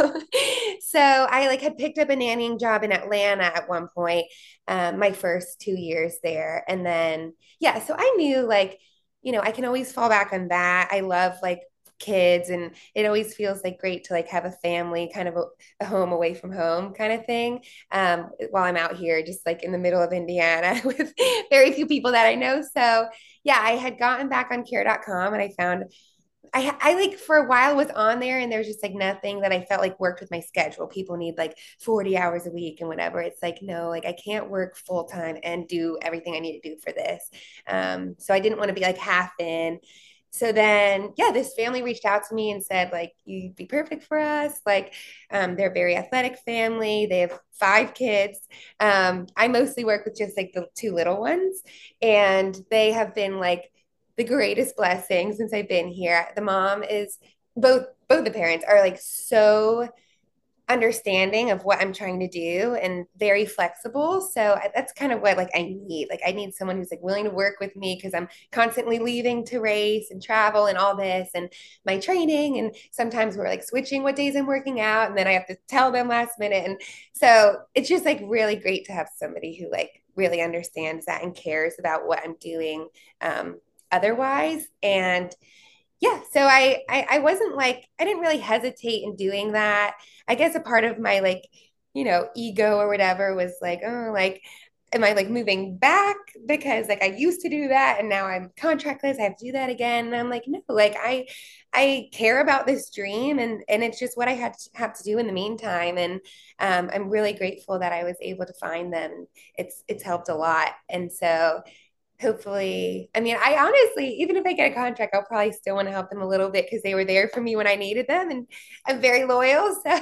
So I like had picked up a nannying job in Atlanta at one point, um, my first two years there, and then yeah, so I knew like you know I can always fall back on that. I love like kids and it always feels like great to like have a family kind of a, a home away from home kind of thing um, while I'm out here just like in the middle of Indiana with very few people that I know. So yeah, I had gotten back on care dot com and I found I, I like for a while was on there and there's just like nothing that I felt like worked with my schedule. People need like forty hours a week and whatever. It's like, no, like I can't work full time and do everything I need to do for this. Um, so I didn't want to be like half in. So then, yeah, this family reached out to me and said, like, you'd be perfect for us. Like, um, they're a very athletic family. They have five kids. Um, I mostly work with just like the two little ones, and they have been like the greatest blessing since I've been here. The mom is both both the parents are like so understanding of what I'm trying to do and very flexible. So that's kind of what like I need. Like I need someone who's like willing to work with me because I'm constantly leaving to race and travel and all this and my training. And sometimes we're like switching what days I'm working out and then I have to tell them last minute. And so it's just like really great to have somebody who like really understands that and cares about what I'm doing um, otherwise. And yeah, so I, I I wasn't like I didn't really hesitate in doing that. I guess a part of my like, you know, ego or whatever was like, oh, like am I like moving back because like I used to do that and now I'm contractless, I have to do that again. And I'm like, no, like I I care about this dream and and it's just what I had to have to do in the meantime. And um, I'm really grateful that I was able to find them. It's it's helped a lot. And so hopefully, I mean, I honestly, even if I get a contract, I'll probably still want to help them a little bit because they were there for me when I needed them and I'm very loyal. So,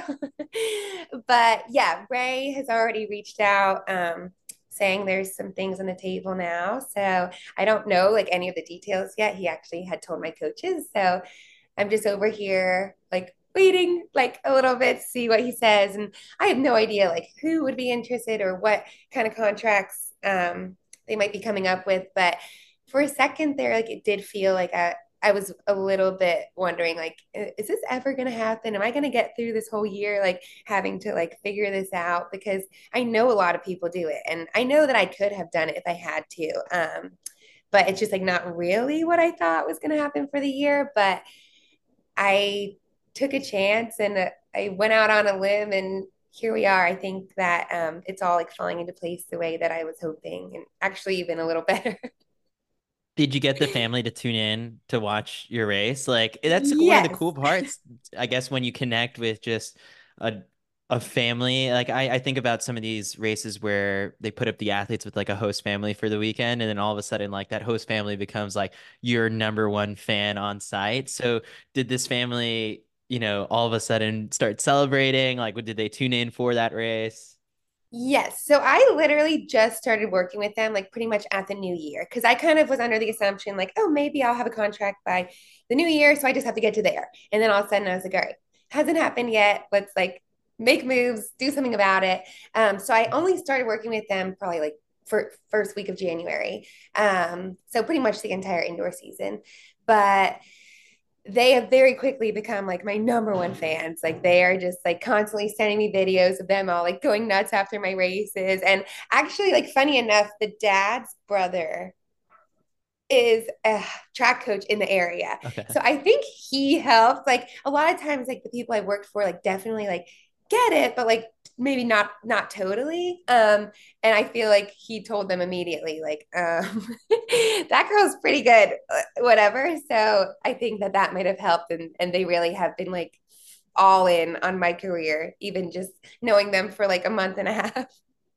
but yeah, Ray has already reached out um, saying there's some things on the table now. So I don't know like any of the details yet. He actually had told my coaches. So I'm just over here like waiting like a little bit to see what he says. And I have no idea like who would be interested or what kind of contracts um, they might be coming up with. But for a second there, like it did feel like I, I was a little bit wondering, like, is this ever going to happen? Am I going to get through this whole year, like having to like figure this out? Because I know a lot of people do it, and I know that I could have done it if I had to. Um, but it's just like not really what I thought was going to happen for the year. But I took a chance and uh, I went out on a limb, and here we are. I think that um, it's all like falling into place the way that I was hoping, and actually even a little better. Did you get the family to tune in to watch your race? Like that's one of the Yes. cool parts, I guess, when you connect with just a a family. Like I, I think about some of these races where they put up the athletes with like a host family for the weekend, and then all of a sudden, like that host family becomes like your number one fan on site. So did this family, you know, all of a sudden start celebrating? Like, what did they tune in for that race? Yes. So I literally just started working with them like pretty much at the new year because I kind of was under the assumption like, oh, maybe I'll have a contract by the new year. So I just have to get to there. And then all of a sudden I was like, all right, hasn't happened yet. Let's like make moves, do something about it. Um, so I only started working with them probably like for first week of January. Um, so pretty much the entire indoor season. But they have very quickly become like my number one fans. Like they are just like constantly sending me videos of them all like going nuts after my races. And actually, like funny enough, the dad's brother is a track coach in the area. Okay. So I think he helped. Like a lot of times, like the people I worked for, like definitely like get it, but like maybe not not totally. Um, and I feel like he told them immediately, like, um, that girl's pretty good, uh, whatever. So I think that that might have helped, and and they really have been like all in on my career, even just knowing them for like a month and a half.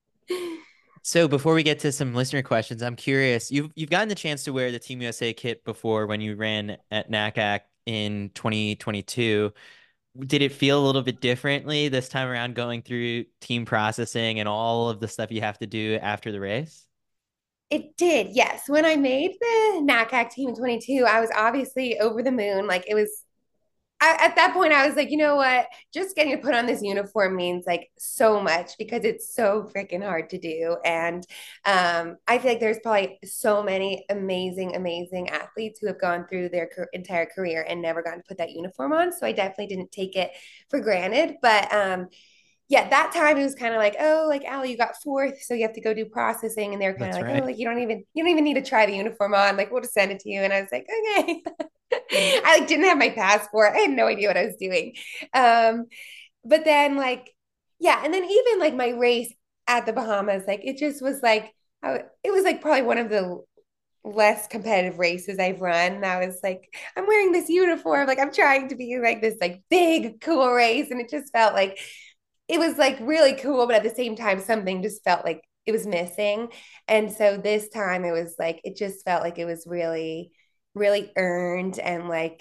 So before we get to some listener questions, I'm curious. You've you've gotten the chance to wear the Team U S A kit before when you ran at NACAC in twenty twenty-two. Did it feel a little bit differently this time around going through team processing and all of the stuff you have to do after the race? It did, yes. When I made the NACAC team in twenty-two, I was obviously over the moon. Like it was I, at that point, I was like, you know what? Just getting to put on this uniform means like so much because it's so freaking hard to do. And um, I feel like there's probably so many amazing, amazing athletes who have gone through their co- entire career and never gotten to put that uniform on. So I definitely didn't take it for granted. But um, yeah, that time it was kind of like, oh, like Allie, you got fourth, so you have to go do processing, and they're kind of That's like, oh, right. like you don't even you don't even need to try the uniform on, like we'll just send it to you. And I was like, okay. I like didn't have my passport. I had no idea what I was doing. Um, but then like, yeah, and then even like my race at the Bahamas, like it just was like, I, it was like probably one of the less competitive races I've run. And I was like, I'm wearing this uniform, like I'm trying to be like this like big cool race, and it just felt like it was like really cool, but at the same time, something just felt like it was missing. And so this time it was like, it just felt like it was really, really earned. And like,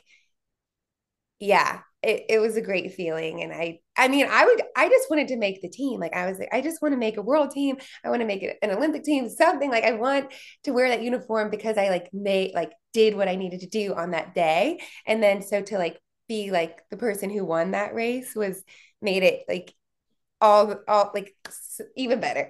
yeah, it, it was a great feeling. And I, I mean, I would, I just wanted to make the team. Like, I was like, I just want to make a world team. I want to make it an Olympic team, something like I want to wear that uniform because I like made, like, did what I needed to do on that day. And then so to like be like the person who won that race was made it like all all like even better.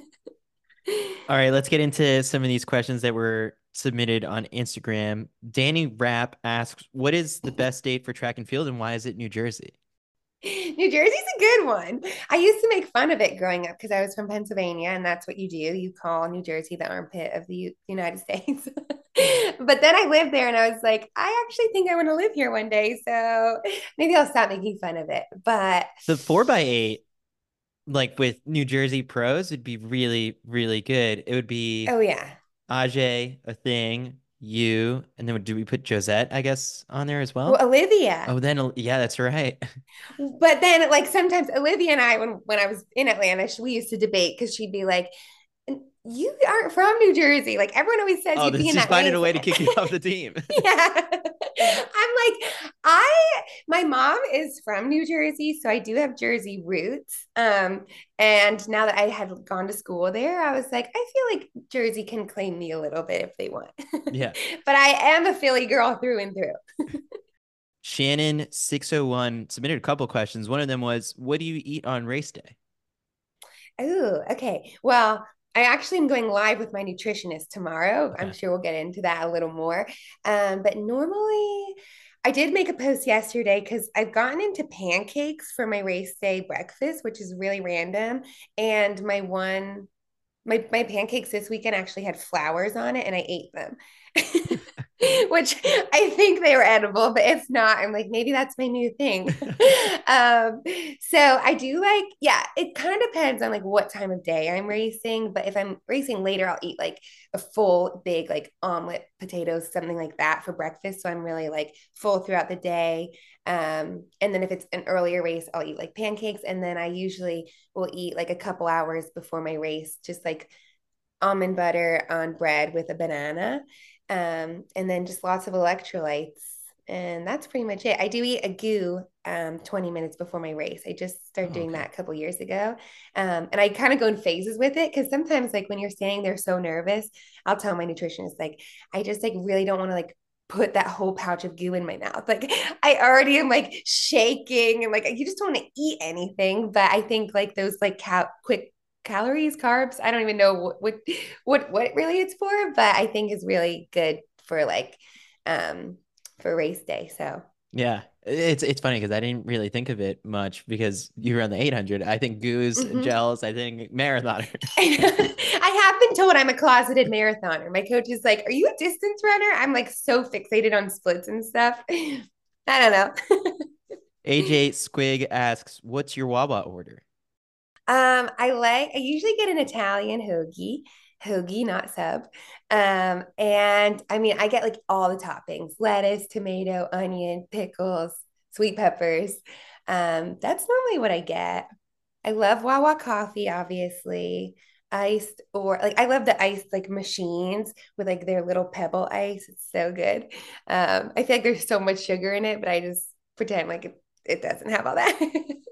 All right, let's get into some of these questions that were submitted on Instagram. Danny Rapp asks, "What is the best state for track and field, and why is it New Jersey?" New Jersey's a good one. I used to make fun of it growing up because I was from Pennsylvania, and that's what you do. You call New Jersey the armpit of the U- United States. But then I lived there and I was like, I actually think I want to live here one day. So maybe I'll stop making fun of it. But The four by eight, like with New Jersey pros, would be really, really good. It would be oh, yeah. Ajay, a thing, you, and then do we put Josette, I guess, on there as Well, well? Olivia. Oh, then yeah, that's right. But then, like, sometimes Olivia and I, when, when I was in Atlanta, we used to debate because she'd be like, you aren't from New Jersey. Like everyone always says Oh, you'd this be is in just that finding lane. a way to kick you off the team. Yeah. I'm like, I my mom is from New Jersey, so I do have Jersey roots. Um, and now that I had gone to school there, I was like, I feel like Jersey can claim me a little bit if they want. Yeah. But I am a Philly girl through and through. Shannon six oh one submitted a couple questions. One of them was, what do you eat on race day? Oh, okay. Well, I actually am going live with my nutritionist tomorrow. I'm Okay. sure we'll get into that a little more. Um, but normally, I did make a post yesterday because I've gotten into pancakes for my race day breakfast, which is really random. And my one, my my pancakes this weekend actually had flowers on it, and I ate them. Which I think they were edible, but if not, I'm like, maybe that's my new thing. um, so I do like, yeah, it kind of depends on like what time of day I'm racing. But if I'm racing later, I'll eat like a full big like omelet, potatoes, something like that for breakfast. So I'm really like full throughout the day. Um, and then if it's an earlier race, I'll eat like pancakes. And then I usually will eat like a couple hours before my race, just like almond butter on bread with a banana, um, and then just lots of electrolytes. And that's pretty much it. I do eat a goo um, twenty minutes before my race. I just started Oh, doing okay. that a couple years ago. Um, and I kind of go in phases with it because sometimes, like, when you're standing there so nervous, I'll tell my nutritionist, like, I just, like, really don't want to, like, put that whole pouch of goo in my mouth. Like, I already am, like, shaking and, like, you just don't want to eat anything. But I think, like, those, like, cal- quick calories, carbs. I don't even know what what what what really it's for, but I think is really good for like um for race day. So Yeah, it's it's funny because I didn't really think of it much because you run the eight hundred. I think goos, mhm. gels, I think marathoner. I have been told I'm a closeted marathoner. My coach is like, "Are you a distance runner?" I'm like so fixated on splits and stuff. I don't know. A J Squig asks, "What's your Wawa order?" Um, I like I usually get an Italian hoagie, hoagie, not sub. Um, and I mean I get like all the toppings, lettuce, tomato, onion, pickles, sweet peppers. Um, that's normally what I get. I love Wawa coffee, obviously. Iced or like I love the iced like machines with like their little pebble ice. It's so good. Um, I feel like there's so much sugar in it, but I just pretend like it, it doesn't have all that.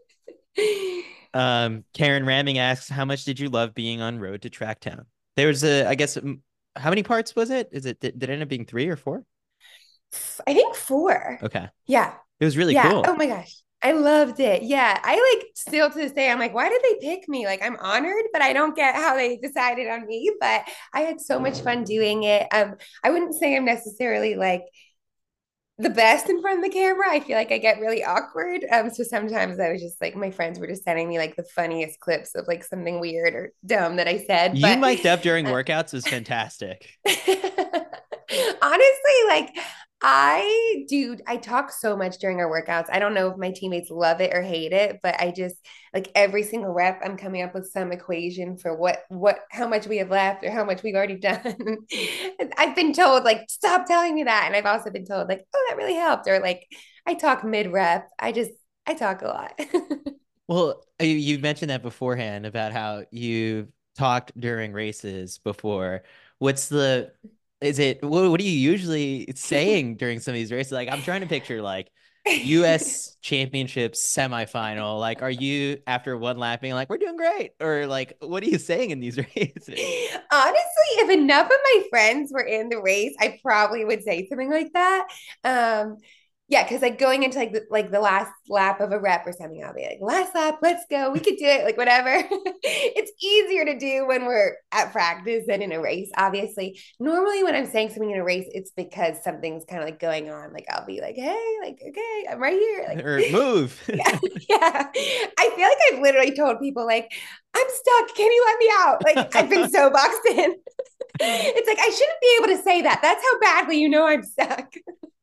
Um, Karen Ramming asks, "How much did you love being on Road to Tracktown?" There was a, I guess, um, how many parts was it? Is it did, did it end up being three or four? I think four. Okay, Yeah. it was really Yeah. cool. Oh my gosh. I loved it. Yeah. I like still to this day, I'm like, why did they pick me? Like, I'm honored, but I don't get how they decided on me. But I had so much fun doing it. Um, I wouldn't say I'm necessarily like the best in front of the camera. I feel like I get really awkward. Um, so sometimes I was just like, my friends were just sending me like the funniest clips of like something weird or dumb that I said. You But mic'd up during uh, workouts was fantastic. honestly, like I do, I talk so much during our workouts. I don't know if my teammates love it or hate it, but I just like every single rep, I'm coming up with some equation for what, what, how much we have left or how much we've already done. I've been told, like, stop telling me that. And I've also been told, like, oh, that really helped. Or like, I talk mid rep. I just, I talk a lot. Well, you, you mentioned that beforehand about how you talked during races before. What's the, is it, what, what are you usually saying during some of these races? Like, I'm trying to picture like U S Championships semifinal. Like, are you after one lap being like, we're doing great? Or like, what are you saying in these races? Honestly, if enough of my friends were in the race, I probably would say something like that. Um, yeah, because like going into like the, like the last lap of a rep or something, I'll be like, last lap, let's go, we could do it, like whatever. It's easier to do when we're at practice than in a race. Obviously, normally when I'm saying something in a race, it's because something's kind of like going on. Like I'll be like, hey, like okay, I'm right here, like Or move? yeah, yeah. I feel like I've literally told people like, I'm stuck. Can you let me out? Like I've been so boxed in. It's like I shouldn't be able to say that. That's how badly you know I'm stuck.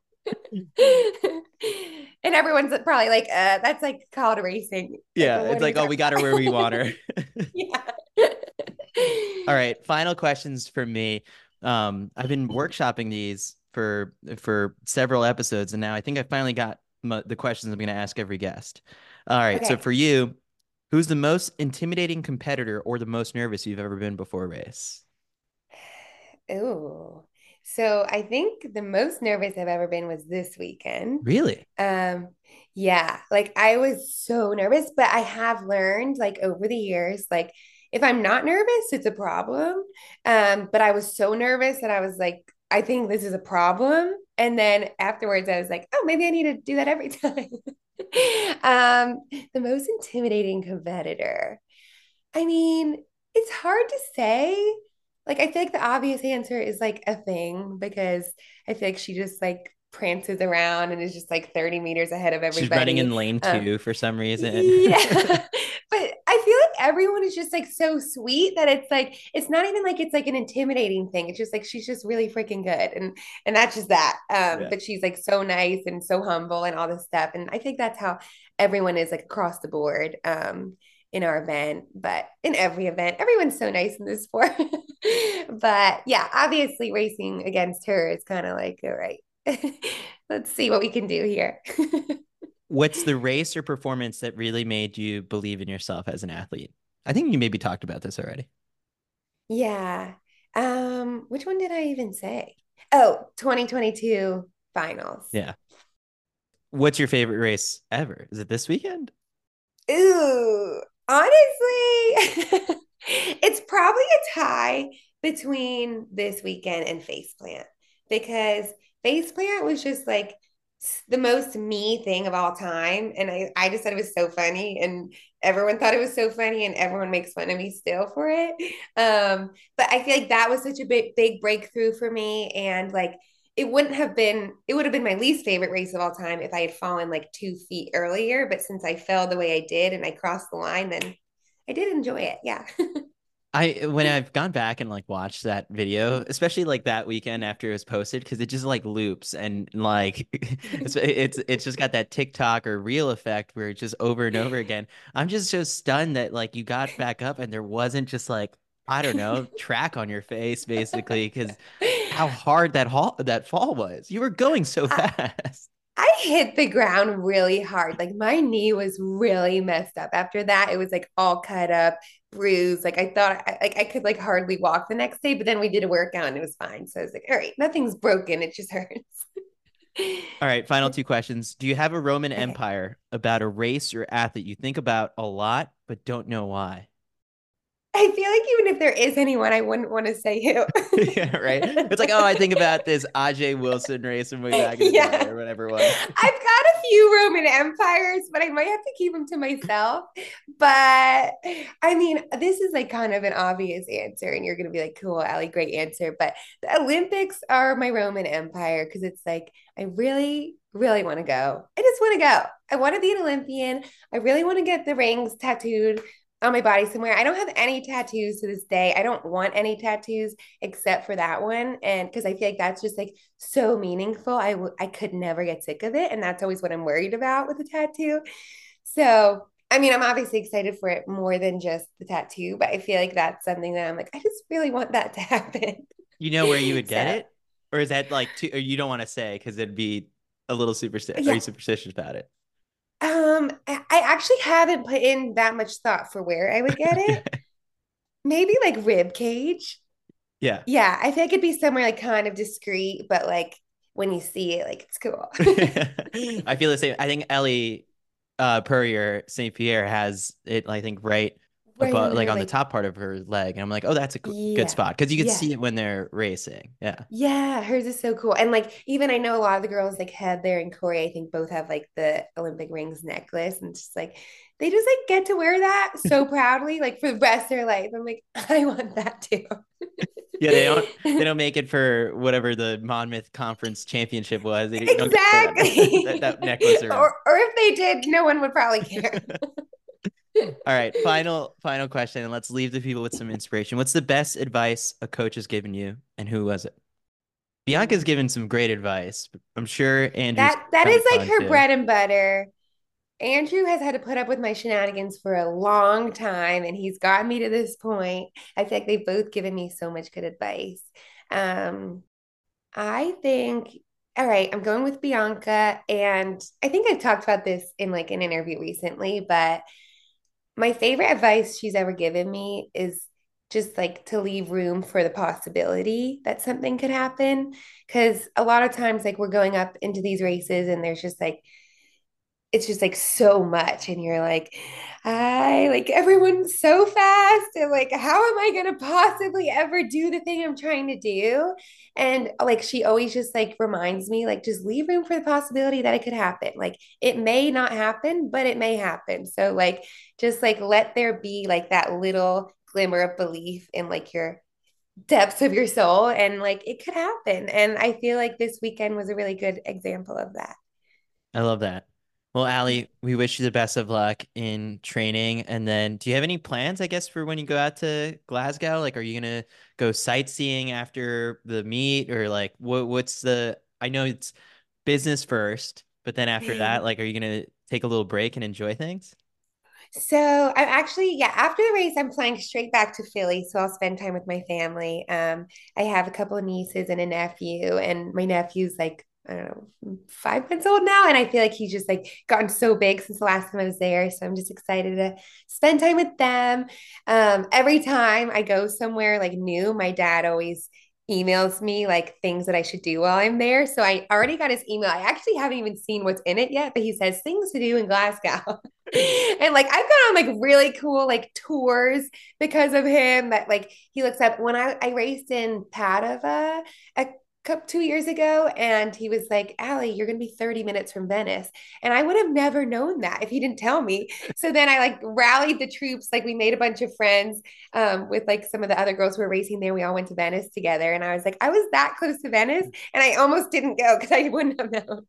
And everyone's probably like, uh, that's like called racing. Like, Yeah, well, it's what are you like, oh, we talking got her where we want her. about? Yeah. All right, final questions for me. Um, I've been workshopping these for for several episodes, and now I think I finally got m the questions I'm going to ask every guest. All right, so Okay. for you, who's the most intimidating competitor or the most nervous you've ever been before a race? Ooh. So I think the most nervous I've ever been was this weekend. Really? Um, yeah, like I was so nervous, but I have learned like over the years, like if I'm not nervous, it's a problem. Um, but I was so nervous that I was like, I think this is a problem. And then afterwards, I was like, oh, maybe I need to do that every time. Um, the most intimidating competitor. I mean, It's hard to say. Like, I feel like the obvious answer is like a thing because I feel like she just like prances around and is just like thirty meters ahead of She's running in everybody. lane Um, two for some reason. yeah. But I feel like everyone is just like so sweet that it's like it's not even like it's like an intimidating thing. It's just like she's just really freaking good. And and that's just that. Um, Yeah. but she's like so nice and so humble and all this stuff. And I think that's how everyone is like across the board. Um, in our event, but in every event, everyone's so nice in this sport. But yeah, obviously racing against her is kind of like, all right, let's see what we can do here. What's the race or performance that really made you believe in yourself as an athlete? I think you maybe talked about this already. Yeah. Um, which one did I even say? Oh, twenty twenty-two finals. Yeah. What's your favorite race ever? Is it this weekend? Ooh, honestly, it's probably a tie between this weekend and Faceplant because Faceplant was just like the most me thing of all time. And I, I just thought it was so funny and everyone thought it was so funny and everyone makes fun of me still for it. Um, but I feel like that was such a big, big breakthrough for me. And like, it wouldn't have been, it would have been my least favorite race of all time if I had fallen like two feet earlier. But since I fell the way I did and I crossed the line, then I did enjoy it. Yeah. I when I've gone back and like watched that video, especially like that weekend after it was posted, because it just like loops and like it's it's it's just got that TikTok or reel effect where it's just over and over again. I'm just so stunned that like you got back up and there wasn't just like I don't know track on your face basically because how hard that haul that fall was. You were going so I, fast. I hit the ground really hard. Like my knee was really messed up. After that, it was like all cut up, bruised. Like I thought I, like I could like hardly walk the next day, but then we did a workout and it was fine. So I was like, all right, nothing's broken. It just hurts. All right, final two questions. Do you have a Roman Okay. Empire about a race or athlete you think about a lot but don't know why? I feel like even if there is anyone, I wouldn't want to say who. Yeah, right. It's like, oh, I think about this Ajay Wilson race from way back in the day Yeah. or whatever it was. I've got a few Roman empires, but I might have to keep them to myself. But I mean, this is like kind of an obvious answer, and you're going to be like, cool, Allie, great answer. But the Olympics are my Roman empire because it's like, I really, really want to go. I just want to go. I want to be an Olympian. I really want to get the rings tattooed on my body somewhere. I don't have any tattoos to this day. I don't want any tattoos except for that one. And because I feel like that's just like so meaningful. I w- I could never get sick of it. And that's always what I'm worried about with a tattoo. So, I mean, I'm obviously excited for it more than just the tattoo, but I feel like that's something that I'm like, I just really want that to happen. You know where you would get So, it? Or is that like too, or you don't want to say because it'd be a little superstitious. Are you yeah. superstitious about it? Um, I I actually haven't put in that much thought for where I would get it. Maybe like rib cage. Yeah. Yeah, I think it'd be somewhere like kind of discreet, but like when you see it, like it's cool. I feel the same. I think Ellie uh Purrier Saint Pierre has it, I think, right Right above, on like her, on the like, top part of her leg. And I'm like, oh, that's a good yeah, spot because you can yeah, see it when they're racing. Yeah. yeah. Hers is so cool. And like, even I know a lot of the girls like Heather and Corey, I think both have like the Olympic rings necklace, and it's just like they just like get to wear that so proudly, like for the rest of their life. I'm like, I want that too. Yeah, they don't they don't make it for whatever the Monmouth Conference Championship was. They don't get to wear that, that, Exactly. that necklace around. Or or if they did, no one would probably care. All right, final final question, and let's leave the people with some inspiration. What's the best advice a coach has given you, and who was it? Bianca's given some great advice. But I'm sure Andrew's That that got a is like ton her too. bread and butter. Andrew has had to put up with my shenanigans for a long time, and he's gotten me to this point. I feel like they've both given me so much good advice. Um, I think, all right, I'm going with Bianca, and I think I've talked about this in like an interview recently, but my favorite advice she's ever given me is just like to leave room for the possibility that something could happen. Because a lot of times, like, we're going up into these races, and there's just like, it's just like so much and you're like I like everyone's so fast and like how am I going to possibly ever do the thing I'm trying to do, and like she always just like reminds me like just leave room for the possibility that it could happen, like it may not happen but it may happen, so like just like let there be like that little glimmer of belief in like your depths of your soul, and like it could happen. And I feel like this weekend was a really good example of that. I love that. Well, Allie, we wish you the best of luck in training. And then do you have any plans, I guess, for when you go out to Glasgow? Like, are you going to go sightseeing after the meet, or like what what's the, I know it's business first, but then after that, like, are you going to take a little break and enjoy things? So I'm actually, yeah, after the race, I'm flying straight back to Philly. So I'll spend time with my family. Um, I have a couple of nieces and a nephew, and my nephew's like, I don't know, five months old now. And I feel like he's just like gotten so big since the last time I was there. So I'm just excited to spend time with them. Um, every time I go somewhere like new, my dad always emails me like things that I should do while I'm there. So I already got his email. I actually haven't even seen what's in it yet, but he says things to do in Glasgow. And like I've gone on like really cool like tours because of him, that like he looks up. When I, I raced in Padova a couple two years ago, and he was like, Allie, you're gonna be thirty minutes from Venice. And I would have never known that if he didn't tell me. So then I like rallied the troops, like we made a bunch of friends um, with like some of the other girls who were racing there. We all went to Venice together, and I was like, I was that close to Venice, and I almost didn't go because I wouldn't have known.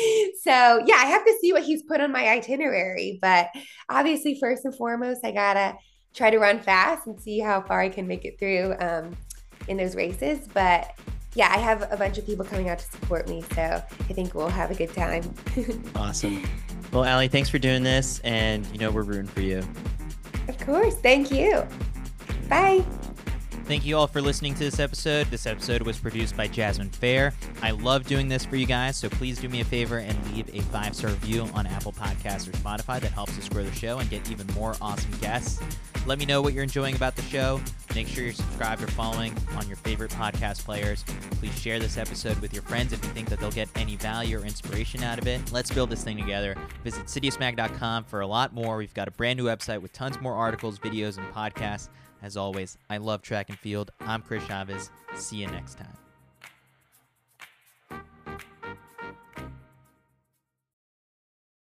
So yeah, I have to see what he's put on my itinerary, but obviously first and foremost, I gotta try to run fast and see how far I can make it through um, in those races. But yeah, I have a bunch of people coming out to support me, so I think we'll have a good time. Awesome. Well, Allie, thanks for doing this, and you know we're rooting for you. Of course. Thank you. Bye. Thank you all for listening to this episode. This episode was produced by Jasmine Fair. I love doing this for you guys, so please do me a favor and leave a five-star review on Apple Podcasts or Spotify. That helps us grow the show and get even more awesome guests. Let me know what you're enjoying about the show. Make sure you're subscribed or following on your favorite podcast players. Please share this episode with your friends if you think that they'll get any value or inspiration out of it. Let's build this thing together. Visit Citius Mag dot com for a lot more. We've got a brand new website with tons more articles, videos, and podcasts. As always, I love track and field. I'm Chris Chavez. See you next time.